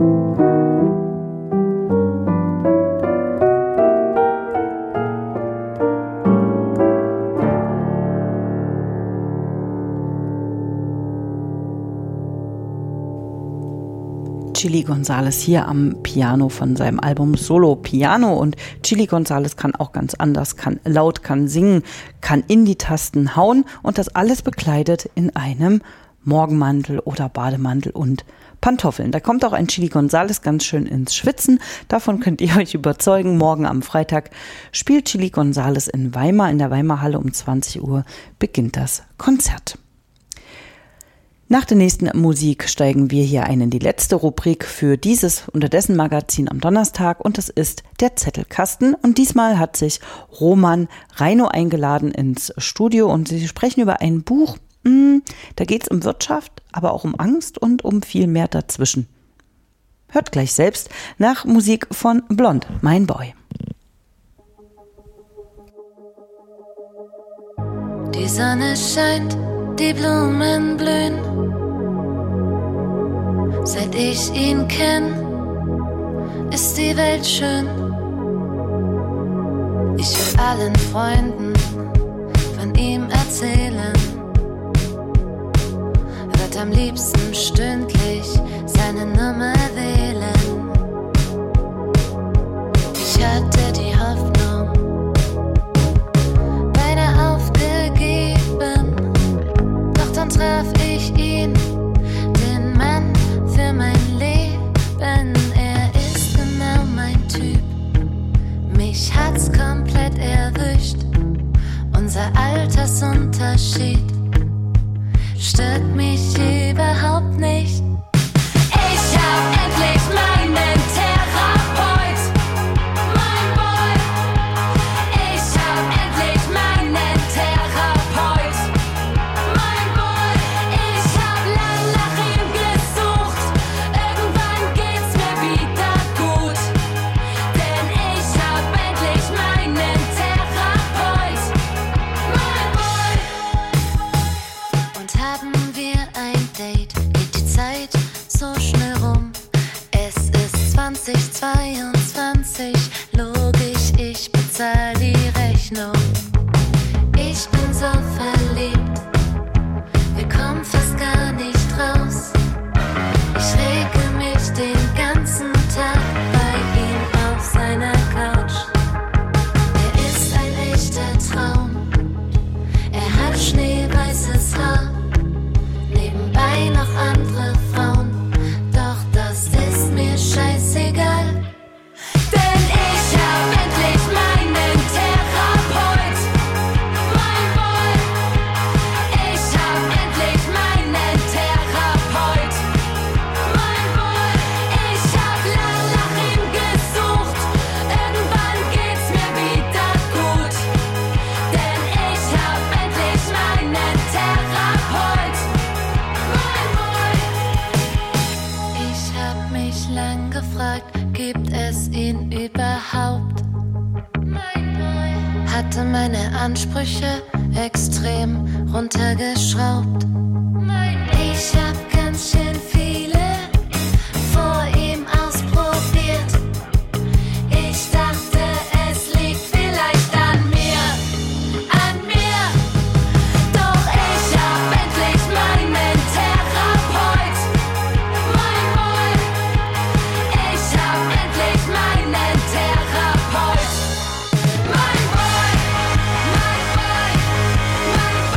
Chili Gonzales hier am Piano von seinem Album Solo Piano. Und Chili Gonzales kann auch ganz anders, kann laut, kann singen, kann in die Tasten hauen und das alles bekleidet in einem Morgenmantel oder Bademantel und Pantoffeln. Da kommt auch ein Chili Gonzales ganz schön ins Schwitzen. Davon könnt ihr euch überzeugen. Morgen am Freitag spielt Chili Gonzales in Weimar. In der Weimarhalle um zwanzig Uhr beginnt das Konzert. Nach der nächsten Musik steigen wir hier ein in die letzte Rubrik für dieses Unterdessen Magazin am Donnerstag und das ist der Zettelkasten. Und diesmal hat sich Roman Reino eingeladen ins Studio und sie sprechen über ein Buch. Da geht es um Wirtschaft, aber auch um Angst und um viel mehr dazwischen. Hört gleich selbst nach Musik von Blond, mein Boy. Die Sonne scheint, die Blumen blühen. Seit ich ihn kenn, ist die Welt schön. Ich will allen Freunden von ihm erzählen. Wird am liebsten stündlich seine Nummer wählen. Ich hatte die Hoffnung beinahe aufgegeben, doch dann traf ich ihn, den Mann für mein Leben. Er ist genau mein Typ, mich hat's komplett erwischt. Unser Altersunterschied stört mich überhaupt nicht. Ich hab endlich meinen Therapeut, mein Boy. Ich hab endlich meinen Therapeut, mein Boy. Ich hab lang nach ihm gesucht, irgendwann geht's mir wieder gut. Denn ich hab endlich meinen Therapeut, mein Boy. Und haben wir ein Date, geht die Zeit so schnell rum. Es ist zwanzig zweiundzwanzig, logisch, ich bezahl die Rechnung. Ich bin so verliebt, wir kommen fast gar nicht raus. Ich rege mich den ganzen Tag bei ihm auf seiner Couch. Er ist ein echter Traum, er hat schneeweißes Haar, nebenbei noch andere Frauen, doch das ist mir scheißegal. Denn ich hab endlich meinen Therapeut, mein Boy. Ich hab endlich meinen Therapeut, mein Boy. Ich hab lang nach ihm gesucht, irgendwann geht's mir wieder gut. Denn ich hab endlich meinen Therapeut, mein Boy. Ich hab mich lang gefragt, gibt es ihn überhaupt? Mein Boy. Hatte meine Ansprüche extrem runtergeschraubt. Mein Boy. Ich hab ganz schön viele vor ihm ausprobiert. Ich dachte, es liegt vielleicht an mir, an mir. Doch ich hab endlich meinen Therapeut, mein Boy. Ich hab endlich meinen Therapeut, mein Boy, mein Boy, mein Boy,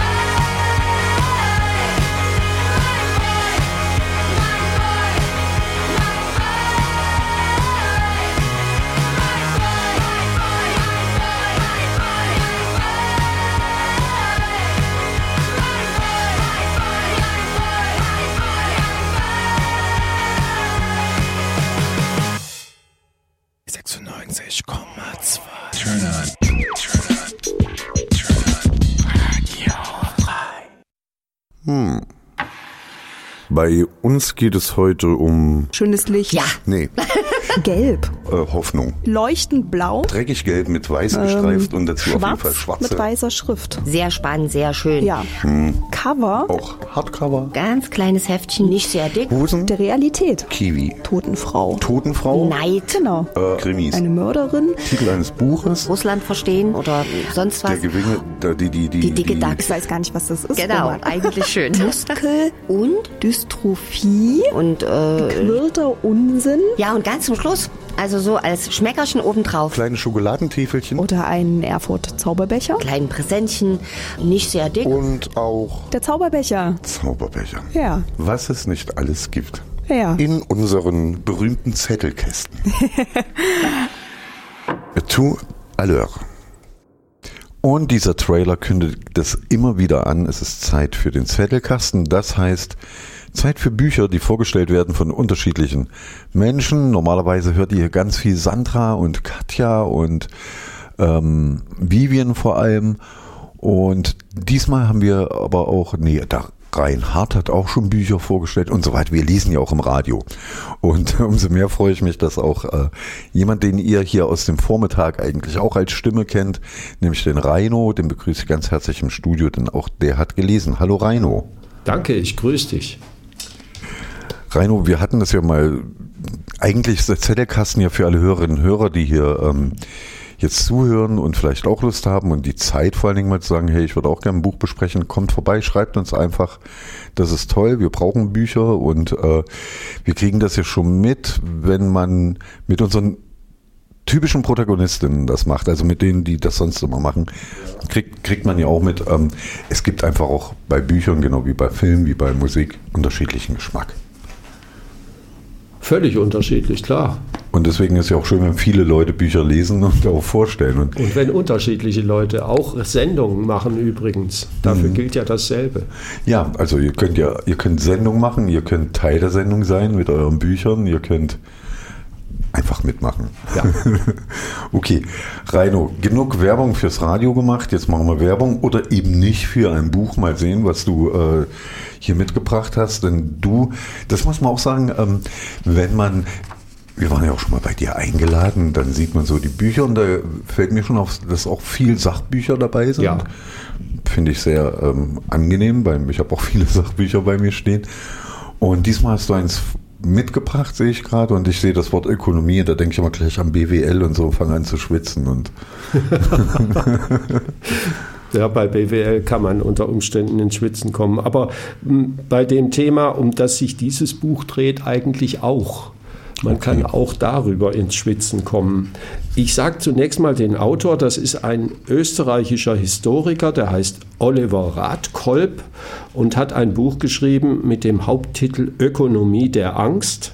mein Boy, mein Boy, mein sechsundneunzig Komma zwei. Hm. Bei uns geht es heute um... Schönes Licht. Ja. Nee. Gelb. äh, Hoffnung. Leuchtend blau. Dreckig gelb mit weiß gestreift und dazu Schwarz auf jeden Fall schwarze. mit weißer Schrift. Sehr spannend, sehr schön. Ja. Cover. Auch Hardcover. Ganz kleines Heftchen, nicht sehr dick. Hosen. Der Realität. Kiwi. Totenfrau. Totenfrau. Neid. Genau. Äh, Krimis. Eine Mörderin. Titel eines Buches. Russland verstehen oder sonst was. Der Gewinne, der, die, die, die, Die dicke die, Dachs. Ich weiß gar nicht, was das ist. Genau, Roman. eigentlich schön. Muskel. Und? Dystrophie. Und, äh... Quirlter Unsinn. Ja, und ganz zum Schluss, also so als Schmeckerchen obendrauf. Kleine Schokoladentäfelchen. Oder ein Erfurt-Zauberbecher. Kleinen Präsentchen, nicht sehr dick. Und auch Der Zauberbecher. Zauberbecher. Ja. Was es nicht alles gibt. Ja. In unseren berühmten Zettelkästen. Tout à l'heure. Und dieser Trailer kündigt das immer wieder an. Es ist Zeit für den Zettelkasten. Das heißt, Zeit für Bücher, die vorgestellt werden von unterschiedlichen Menschen. Normalerweise hört ihr ganz viel Sandra und Katja und ähm, Vivian vor allem. Und diesmal haben wir aber auch, nee, da Reinhard hat auch schon Bücher vorgestellt und so weiter. Wir lesen ja auch im Radio. Und umso mehr freue ich mich, dass auch äh, jemand, den ihr hier aus dem Vormittag eigentlich auch als Stimme kennt, nämlich den Reino, den begrüße ich ganz herzlich im Studio, denn auch der hat gelesen. Hallo Reino. Danke, ich grüße dich. Reino, wir hatten das ja mal, eigentlich ist der Zettelkasten ja für alle Hörerinnen und Hörer, die hier ähm, jetzt zuhören und vielleicht auch Lust haben und die Zeit vor allen Dingen mal zu sagen, hey, ich würde auch gerne ein Buch besprechen, kommt vorbei, schreibt uns einfach, das ist toll, wir brauchen Bücher und äh, wir kriegen das ja schon mit, wenn man mit unseren typischen Protagonistinnen das macht, also mit denen, die das sonst immer machen, kriegt, kriegt man ja auch mit, ähm, es gibt einfach auch bei Büchern, genau wie bei Filmen, wie bei Musik, unterschiedlichen Geschmack. Völlig unterschiedlich, klar. Und deswegen ist ja auch schön, wenn viele Leute Bücher lesen und auch vorstellen. Und, und wenn unterschiedliche Leute auch Sendungen machen übrigens, dafür mhm. gilt ja dasselbe. Ja, also ihr könnt ja, ihr könnt Sendung machen, ihr könnt Teil der Sendung sein mit euren Büchern, ihr könnt einfach mitmachen. Ja. Okay, Reino, genug Werbung fürs Radio gemacht, jetzt machen wir Werbung oder eben nicht für ein Buch, mal sehen, was du äh, hier mitgebracht hast, denn du, das muss man auch sagen, ähm, wenn man, wir waren ja auch schon mal bei dir eingeladen, dann sieht man so die Bücher und da fällt mir schon auf, dass auch viel Sachbücher dabei sind. Ja. Finde ich sehr ähm, angenehm, weil ich habe auch viele Sachbücher bei mir stehen und diesmal hast du eins mitgebracht, sehe ich gerade, und ich sehe das Wort Ökonomie, da denke ich immer gleich an B W L und so, fange an zu schwitzen. Und ja, bei B W L kann man unter Umständen ins Schwitzen kommen, aber m, bei dem Thema, um das sich dieses Buch dreht, eigentlich auch. Man okay. kann auch darüber ins Schwitzen kommen. Ich sage zunächst mal den Autor, das ist ein österreichischer Historiker, der heißt Oliver Radkolb und hat ein Buch geschrieben mit dem Haupttitel Ökonomie der Angst.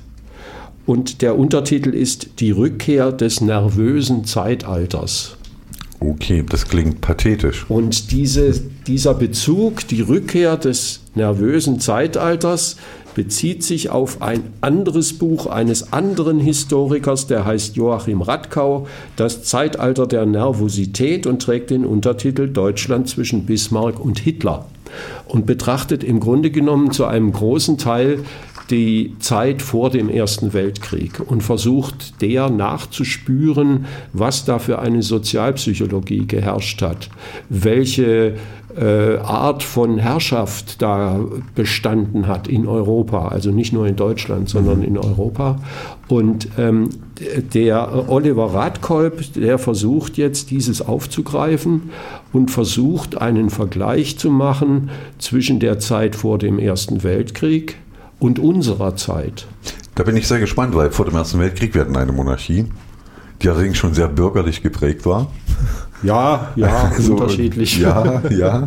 Und der Untertitel ist Die Rückkehr des nervösen Zeitalters. Okay, das klingt pathetisch. Und diese, dieser Bezug, die Rückkehr des nervösen Zeitalters, bezieht sich auf ein anderes Buch eines anderen Historikers, der heißt Joachim Radkau, Das Zeitalter der Nervosität, und trägt den Untertitel Deutschland zwischen Bismarck und Hitler und betrachtet im Grunde genommen zu einem großen Teil die Zeit vor dem Ersten Weltkrieg und versucht der nachzuspüren, was da für eine Sozialpsychologie geherrscht hat, welche äh, Art von Herrschaft da bestanden hat in Europa, also nicht nur in Deutschland, sondern mhm. in Europa. Und ähm, der Oliver Radkolb, der versucht jetzt dieses aufzugreifen und versucht einen Vergleich zu machen zwischen der Zeit vor dem Ersten Weltkrieg und unserer Zeit. Da bin ich sehr gespannt, weil vor dem Ersten Weltkrieg wir hatten eine Monarchie, die allerdings schon sehr bürgerlich geprägt war. Ja, ja, also, unterschiedlich. Ja, ja.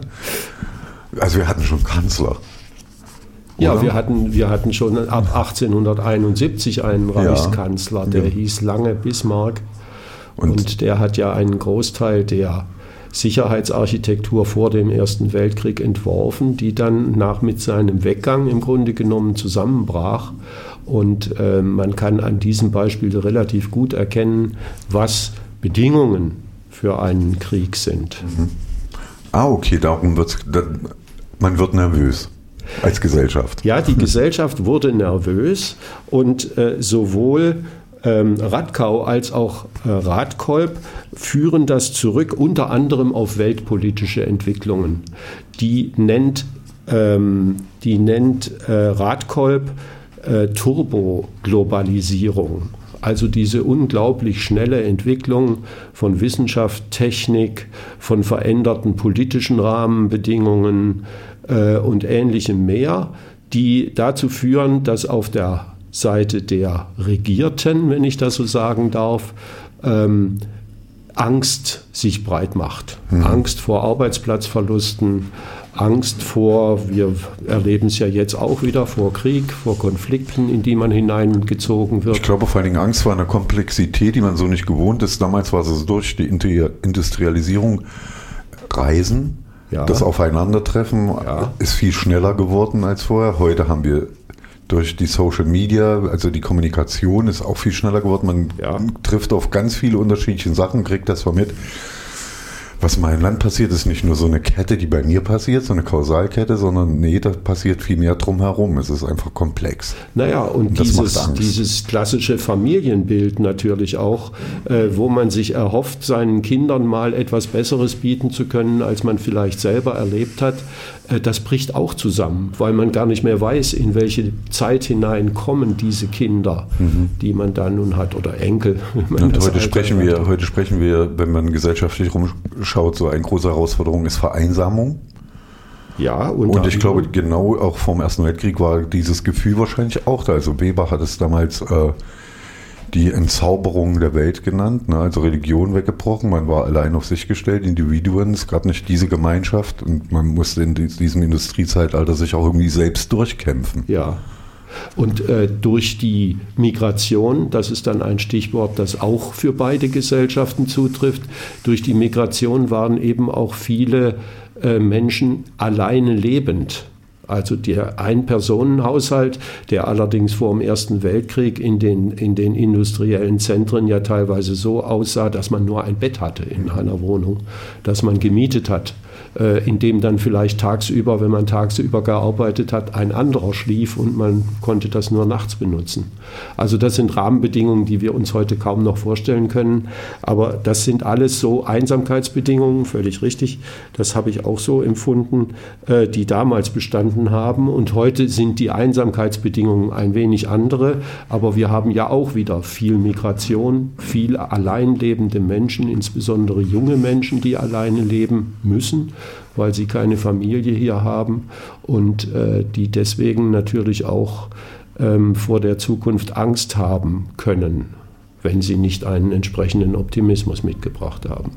Also wir hatten schon Kanzler. Ja, oder? wir hatten, wir hatten schon ab achtzehnhunderteinundsiebzig einen Reichskanzler, ja. der ja. hieß lange Bismarck. Und, und der hat ja einen Großteil der Sicherheitsarchitektur vor dem Ersten Weltkrieg entworfen, die dann nach mit seinem Weggang im Grunde genommen zusammenbrach. Und äh, man kann an diesem Beispiel relativ gut erkennen, was Bedingungen für einen Krieg sind. Mhm. Ah, okay, darum wird man wird nervös als Gesellschaft. Ja, die Gesellschaft wurde nervös und äh, sowohl ähm, Radkau als auch äh, Radkolb führen das zurück unter anderem auf weltpolitische Entwicklungen. Die nennt, ähm, die nennt äh, Radkolb äh, Turboglobalisierung. Also diese unglaublich schnelle Entwicklung von Wissenschaft, Technik, von veränderten politischen Rahmenbedingungen äh, und ähnlichem mehr, die dazu führen, dass auf der Seite der Regierten, wenn ich das so sagen darf, ähm, Angst sich breit macht. Mhm. Angst vor Arbeitsplatzverlusten, Angst vor, wir erleben es ja jetzt auch wieder, vor Krieg, vor Konflikten, in die man hineingezogen wird. Ich glaube vor allen Dingen Angst vor einer Komplexität, die man so nicht gewohnt ist. Damals war es durch die Industrialisierung Reisen, ja. Das Aufeinandertreffen ja. ist viel schneller geworden als vorher. Heute haben wir durch die Social Media, also die Kommunikation ist auch viel schneller geworden. Man ja. trifft auf ganz viele unterschiedliche Sachen, kriegt das mit. Was in meinem Land passiert, ist nicht nur so eine Kette, die bei mir passiert, so eine Kausalkette, sondern nee, da passiert viel mehr drumherum. Es ist einfach komplex. Naja, und, und dieses, dieses klassische Familienbild natürlich auch, äh, wo man sich erhofft, seinen Kindern mal etwas Besseres bieten zu können, als man vielleicht selber erlebt hat, äh, das bricht auch zusammen, weil man gar nicht mehr weiß, in welche Zeit hinein kommen diese Kinder, mhm. die man da nun hat, oder Enkel. Und heute sprechen wir, heute sprechen wir, wenn man gesellschaftlich rumschaut, so eine große Herausforderung ist Vereinsamung. Ja, und ich glaube, genau auch vor dem Ersten Weltkrieg war dieses Gefühl wahrscheinlich auch da. Also Weber hat es damals äh, die Entzauberung der Welt genannt, ne? Also Religion weggebrochen, man war allein auf sich gestellt, Individuen, es gab nicht diese Gemeinschaft und man musste in diesem Industriezeitalter sich auch irgendwie selbst durchkämpfen. Ja. Und äh, durch die Migration, das ist dann ein Stichwort, das auch für beide Gesellschaften zutrifft, durch die Migration waren eben auch viele äh, Menschen alleine lebend. Also der Ein-Personen-Haushalt, der allerdings vor dem Ersten Weltkrieg in den, in den industriellen Zentren ja teilweise so aussah, dass man nur ein Bett hatte in einer Wohnung, das man gemietet hat, äh, in dem dann vielleicht tagsüber, wenn man tagsüber gearbeitet hat, ein anderer schlief und man konnte das nur nachts benutzen. Also das sind Rahmenbedingungen, die wir uns heute kaum noch vorstellen können, aber das sind alles so Einsamkeitsbedingungen, völlig richtig, das habe ich auch so empfunden, äh, die damals bestanden haben, und heute sind die Einsamkeitsbedingungen ein wenig andere, aber wir haben ja auch wieder viel Migration, viel allein lebende Menschen, insbesondere junge Menschen, die alleine leben müssen, weil sie keine Familie hier haben und äh, die deswegen natürlich auch ähm, vor der Zukunft Angst haben können, wenn sie nicht einen entsprechenden Optimismus mitgebracht haben.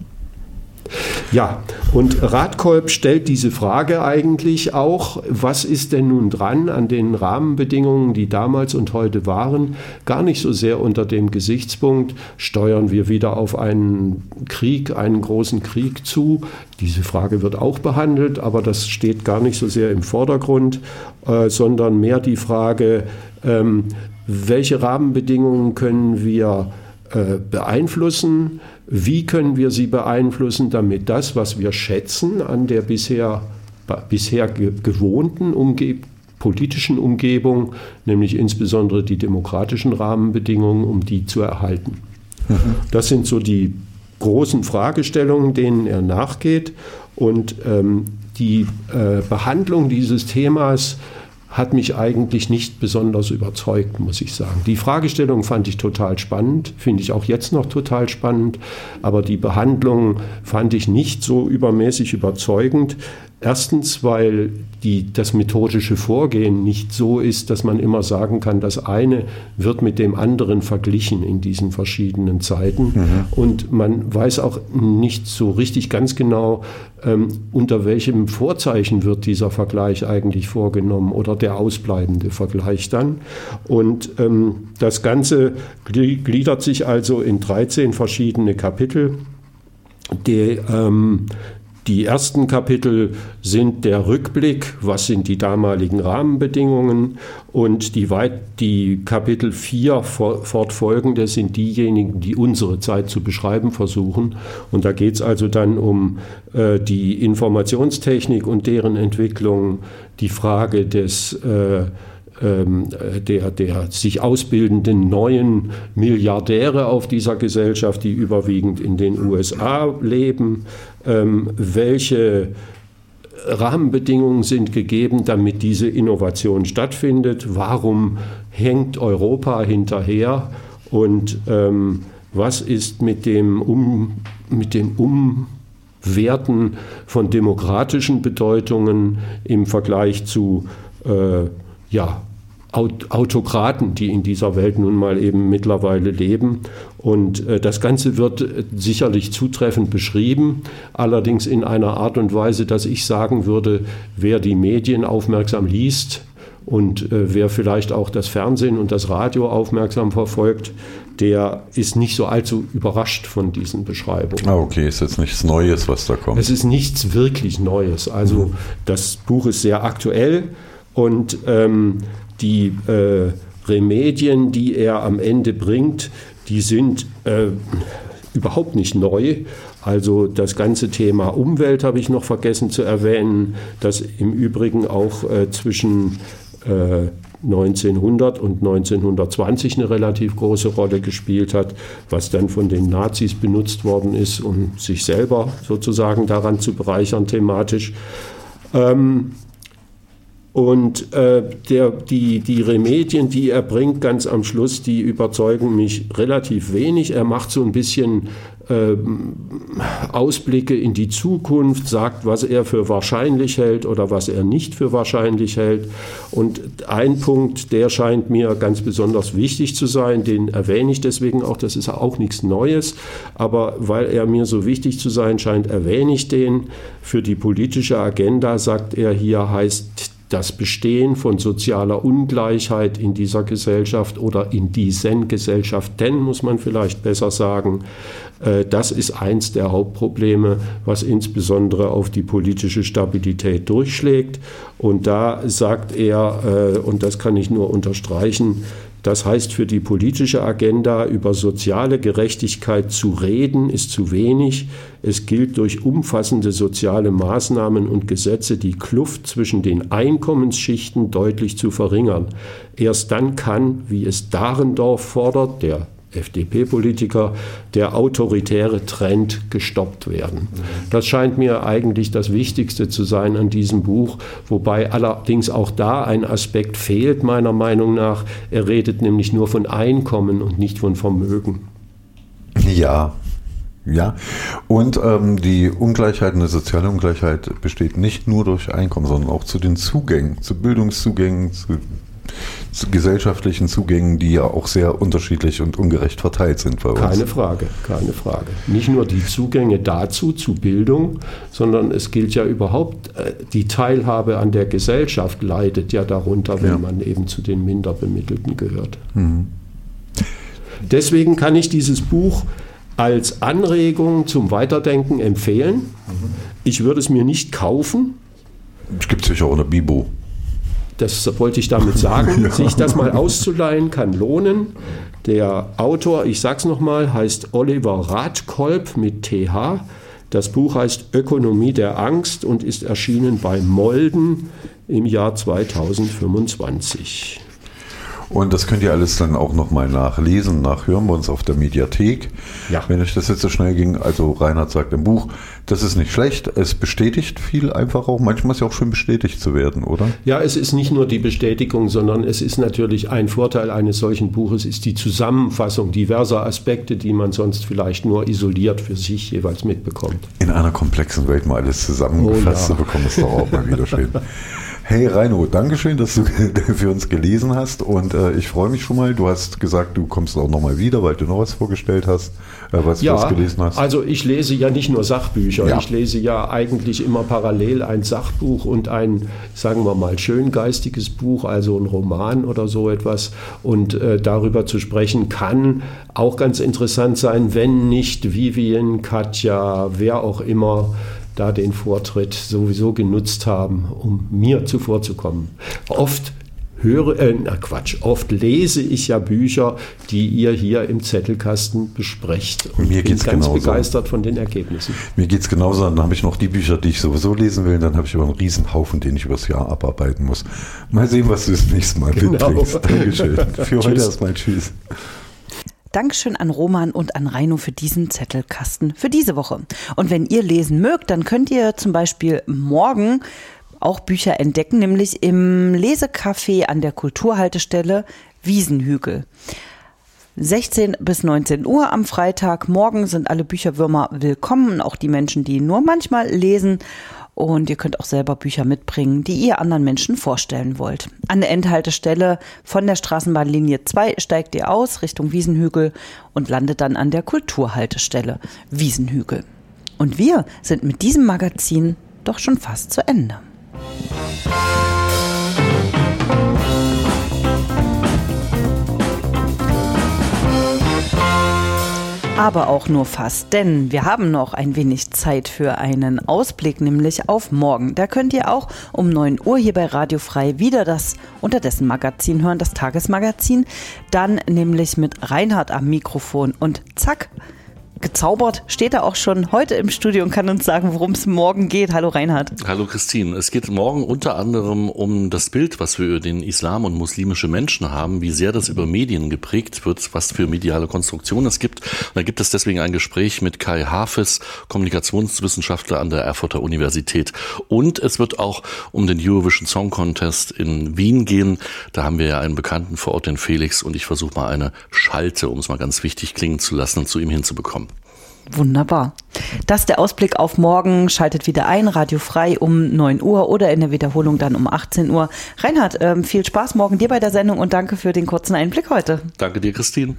Ja, und Radkolb stellt diese Frage eigentlich auch, was ist denn nun dran an den Rahmenbedingungen, die damals und heute waren, gar nicht so sehr unter dem Gesichtspunkt, steuern wir wieder auf einen Krieg, einen großen Krieg zu. Diese Frage wird auch behandelt, aber das steht gar nicht so sehr im Vordergrund, äh, sondern mehr die Frage, ähm, welche Rahmenbedingungen können wir äh, beeinflussen, wie können wir sie beeinflussen, damit das, was wir schätzen an der bisher, bisher gewohnten Umge- politischen Umgebung, nämlich insbesondere die demokratischen Rahmenbedingungen, um die zu erhalten. Mhm. Das sind so die großen Fragestellungen, denen er nachgeht. Und ähm, die äh, Behandlung dieses Themas hat mich eigentlich nicht besonders überzeugt, muss ich sagen. Die Fragestellung fand ich total spannend, finde ich auch jetzt noch total spannend, aber die Behandlung fand ich nicht so übermäßig überzeugend. Erstens, weil die, das methodische Vorgehen nicht so ist, dass man immer sagen kann, das eine wird mit dem anderen verglichen in diesen verschiedenen Zeiten. Mhm. Und man weiß auch nicht so richtig ganz genau, ähm, unter welchem Vorzeichen wird dieser Vergleich eigentlich vorgenommen oder der ausbleibende Vergleich dann. Und ähm, das Ganze gliedert sich also in dreizehn verschiedene Kapitel, die ähm, Die ersten Kapitel sind der Rückblick, was sind die damaligen Rahmenbedingungen, und die, weit, die Kapitel vier fortfolgende sind diejenigen, die unsere Zeit zu beschreiben versuchen. Und da geht es also dann um äh, die Informationstechnik und deren Entwicklung, die Frage des äh, ähm, der, der sich ausbildenden neuen Milliardäre auf dieser Gesellschaft, die überwiegend in den U S A leben, ähm, welche Rahmenbedingungen sind gegeben, damit diese Innovation stattfindet, warum hängt Europa hinterher und ähm, was ist mit dem um, mit den Umwerten von demokratischen Bedeutungen im Vergleich zu äh, ja, Autokraten, die in dieser Welt nun mal eben mittlerweile leben. Und äh, das Ganze wird äh, sicherlich zutreffend beschrieben, allerdings in einer Art und Weise, dass ich sagen würde, wer die Medien aufmerksam liest und äh, wer vielleicht auch das Fernsehen und das Radio aufmerksam verfolgt, der ist nicht so allzu überrascht von diesen Beschreibungen. Ah, okay, ist jetzt nichts Neues, was da kommt. Es ist nichts wirklich Neues. Also mhm. das Buch ist sehr aktuell und ähm, die äh, Remedien, die er am Ende bringt, die sind äh, überhaupt nicht neu. Also das ganze Thema Umwelt habe ich noch vergessen zu erwähnen, das im Übrigen auch äh, zwischen äh, neunzehnhundert und neunzehnhundertzwanzig eine relativ große Rolle gespielt hat, was dann von den Nazis benutzt worden ist, um sich selber sozusagen daran zu bereichern thematisch. Ähm, Und äh, der, die, die Remedien, die er bringt, ganz am Schluss, die überzeugen mich relativ wenig. Er macht so ein bisschen äh, Ausblicke in die Zukunft, sagt, was er für wahrscheinlich hält oder was er nicht für wahrscheinlich hält. Und ein Punkt, der scheint mir ganz besonders wichtig zu sein, den erwähne ich deswegen auch, das ist auch nichts Neues, aber weil er mir so wichtig zu sein scheint, erwähne ich den. Für die politische Agenda, sagt er hier, heißt das Bestehen von sozialer Ungleichheit in dieser Gesellschaft oder in diesen Gesellschaften, muss man vielleicht besser sagen, das ist eins der Hauptprobleme, was insbesondere auf die politische Stabilität durchschlägt. Und da sagt er, und das kann ich nur unterstreichen, das heißt, für die politische Agenda über soziale Gerechtigkeit zu reden, ist zu wenig. Es gilt durch umfassende soziale Maßnahmen und Gesetze die Kluft zwischen den Einkommensschichten deutlich zu verringern. Erst dann kann, wie es Dahrendorf fordert, der F D P-Politiker, der autoritäre Trend gestoppt werden. Das scheint mir eigentlich das Wichtigste zu sein an diesem Buch, wobei allerdings auch da ein Aspekt fehlt, meiner Meinung nach. Er redet nämlich nur von Einkommen und nicht von Vermögen. Ja, ja. Und ähm, die Ungleichheit, eine soziale Ungleichheit besteht nicht nur durch Einkommen, sondern auch zu den Zugängen, zu Bildungszugängen, zu zu gesellschaftlichen Zugängen, die ja auch sehr unterschiedlich und ungerecht verteilt sind bei uns. Keine Frage, keine Frage. Nicht nur die Zugänge dazu, zu Bildung, sondern es gilt ja überhaupt, die Teilhabe an der Gesellschaft leidet ja darunter, wenn ja. man eben zu den Minderbemittelten gehört. Mhm. Deswegen kann ich dieses Buch als Anregung zum Weiterdenken empfehlen. Mhm. Ich würde es mir nicht kaufen. Es gibt sicher auch eine Bibo. Das wollte ich damit sagen. Ja. Sich das mal auszuleihen, kann lohnen. Der Autor, ich sag's nochmal, heißt Oliver Radkolb mit T H. Das Buch heißt Ökonomie der Angst und ist erschienen bei Molden im Jahr zweitausendfünfundzwanzig. Und das könnt ihr alles dann auch nochmal nachlesen, nachhören bei uns auf der Mediathek. Ja. Wenn euch das jetzt so schnell ging, also Reinhard sagt im Buch, das ist nicht schlecht, es bestätigt viel einfach auch. Manchmal ist es ja auch schön bestätigt zu werden, oder? Ja, es ist nicht nur die Bestätigung, sondern es ist natürlich ein Vorteil eines solchen Buches, ist die Zusammenfassung diverser Aspekte, die man sonst vielleicht nur isoliert für sich jeweils mitbekommt. In einer komplexen Welt mal alles zusammengefasst oh, ja. zu bekommen, ist doch auch mal wieder schön. Hey Reino, Dankeschön, dass du für uns gelesen hast und äh, ich freue mich schon mal. Du hast gesagt, du kommst auch nochmal wieder, weil du noch was vorgestellt hast, äh, was ja, du was gelesen hast. Also ich lese ja nicht nur Sachbücher, ja. ich lese ja eigentlich immer parallel ein Sachbuch und ein, sagen wir mal, schöngeistiges Buch, also ein Roman oder so etwas. Und äh, darüber zu sprechen kann auch ganz interessant sein, wenn nicht Vivian, Katja, wer auch immer da den Vortritt sowieso genutzt haben, um mir zuvorzukommen. Oft höre, äh, na Quatsch, oft lese ich ja Bücher, die ihr hier im Zettelkasten besprecht. Und Mir bin geht's ganz genauso. begeistert von den Ergebnissen. Mir geht es genauso, dann habe ich noch die Bücher, die ich sowieso lesen will, dann habe ich aber einen riesen Haufen, den ich übers Jahr abarbeiten muss. Mal sehen, was du das nächste Mal Genau. mitbringst. Dankeschön. Für heute Tschüss. erstmal Tschüss. Dankeschön an Roman und an Reino für diesen Zettelkasten für diese Woche. Und wenn ihr lesen mögt, dann könnt ihr zum Beispiel morgen auch Bücher entdecken, nämlich im Lesecafé an der Kulturhaltestelle Wiesenhügel. sechzehn bis neunzehn Uhr am Freitag. Morgen sind alle Bücherwürmer willkommen, auch die Menschen, die nur manchmal lesen. Und ihr könnt auch selber Bücher mitbringen, die ihr anderen Menschen vorstellen wollt. An der Endhaltestelle von der Straßenbahnlinie zwei steigt ihr aus Richtung Wiesenhügel und landet dann an der Kulturhaltestelle Wiesenhügel. Und wir sind mit diesem Magazin doch schon fast zu Ende. Aber auch nur fast, denn wir haben noch ein wenig Zeit für einen Ausblick, nämlich auf morgen. Da könnt ihr auch um neun Uhr hier bei Radio Frei wieder das Unterdessen Magazin hören, das Tagesmagazin. Dann nämlich mit Reinhard am Mikrofon und zack, gezaubert steht er auch schon heute im Studio und kann uns sagen, worum es morgen geht. Hallo Reinhard. Hallo Christine. Es geht morgen unter anderem um das Bild, was wir über den Islam und muslimische Menschen haben, wie sehr das über Medien geprägt wird, was für mediale Konstruktionen es gibt. Und da gibt es deswegen ein Gespräch mit Kai Hafes, Kommunikationswissenschaftler an der Erfurter Universität. Und es wird auch um den Eurovision Song Contest in Wien gehen. Da haben wir ja einen Bekannten vor Ort, den Felix, und ich versuche mal eine Schalte, um es mal ganz wichtig klingen zu lassen, zu ihm hinzubekommen. Wunderbar. Das ist der Ausblick auf morgen. Schaltet wieder ein, Radio Frei um neun Uhr oder in der Wiederholung dann um achtzehn Uhr. Reinhard, ähm, viel Spaß morgen dir bei der Sendung und danke für den kurzen Einblick heute. Danke dir, Christine.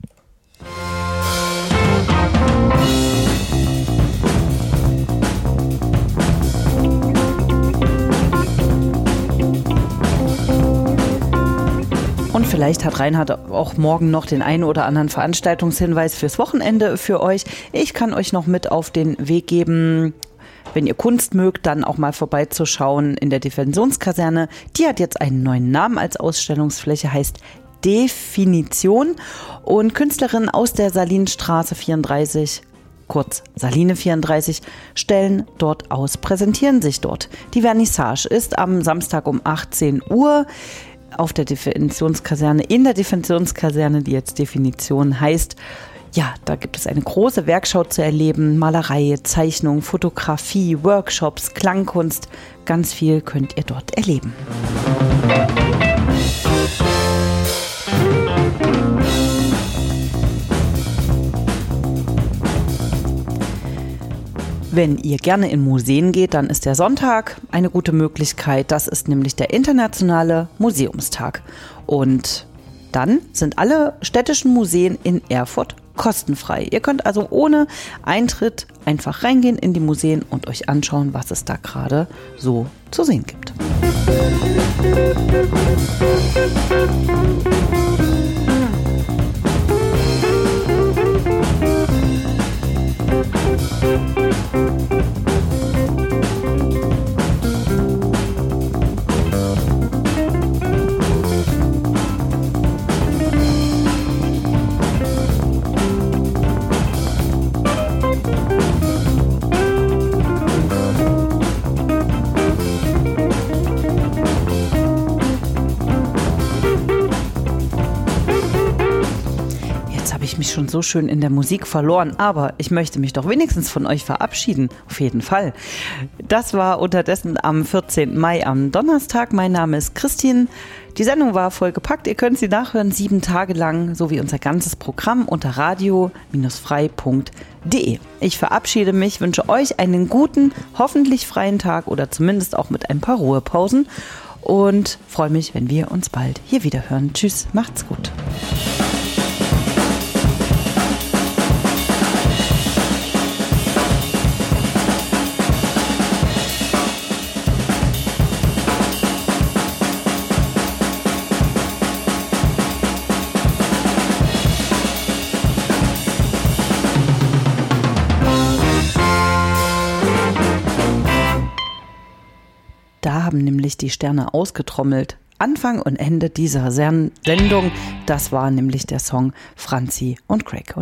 Und vielleicht hat Reinhard auch morgen noch den einen oder anderen Veranstaltungshinweis fürs Wochenende für euch. Ich kann euch noch mit auf den Weg geben, wenn ihr Kunst mögt, dann auch mal vorbeizuschauen in der Defensionskaserne. Die hat jetzt einen neuen Namen als Ausstellungsfläche, heißt Definition. Und Künstlerinnen aus der Salinenstraße vierunddreißig, kurz Saline vierunddreißig, stellen dort aus, präsentieren sich dort. Die Vernissage ist am Samstag um achtzehn Uhr. Auf der Definitionskaserne, in der Definitionskaserne, die jetzt Definition heißt. Ja, da gibt es eine große Werkschau zu erleben, Malerei, Zeichnung, Fotografie, Workshops, Klangkunst. Ganz viel könnt ihr dort erleben. Wenn ihr gerne in Museen geht, dann ist der Sonntag eine gute Möglichkeit. Das ist nämlich der Internationale Museumstag. Und dann sind alle städtischen Museen in Erfurt kostenfrei. Ihr könnt also ohne Eintritt einfach reingehen in die Museen und euch anschauen, was es da gerade so zu sehen gibt. Schon so schön in der Musik verloren, aber ich möchte mich doch wenigstens von euch verabschieden, auf jeden Fall. Das war unterdessen am vierzehnten Mai am Donnerstag. Mein Name ist Christine. Die Sendung war vollgepackt. Ihr könnt sie nachhören, sieben Tage lang, sowie unser ganzes Programm unter radio frei punkt de. Ich verabschiede mich, wünsche euch einen guten, hoffentlich freien Tag oder zumindest auch mit ein paar Ruhepausen und freue mich, wenn wir uns bald hier wieder hören. Tschüss, macht's gut. Da haben nämlich die Sterne ausgetrommelt. Anfang und Ende dieser Sendung. Das war nämlich der Song Franzi und Craig.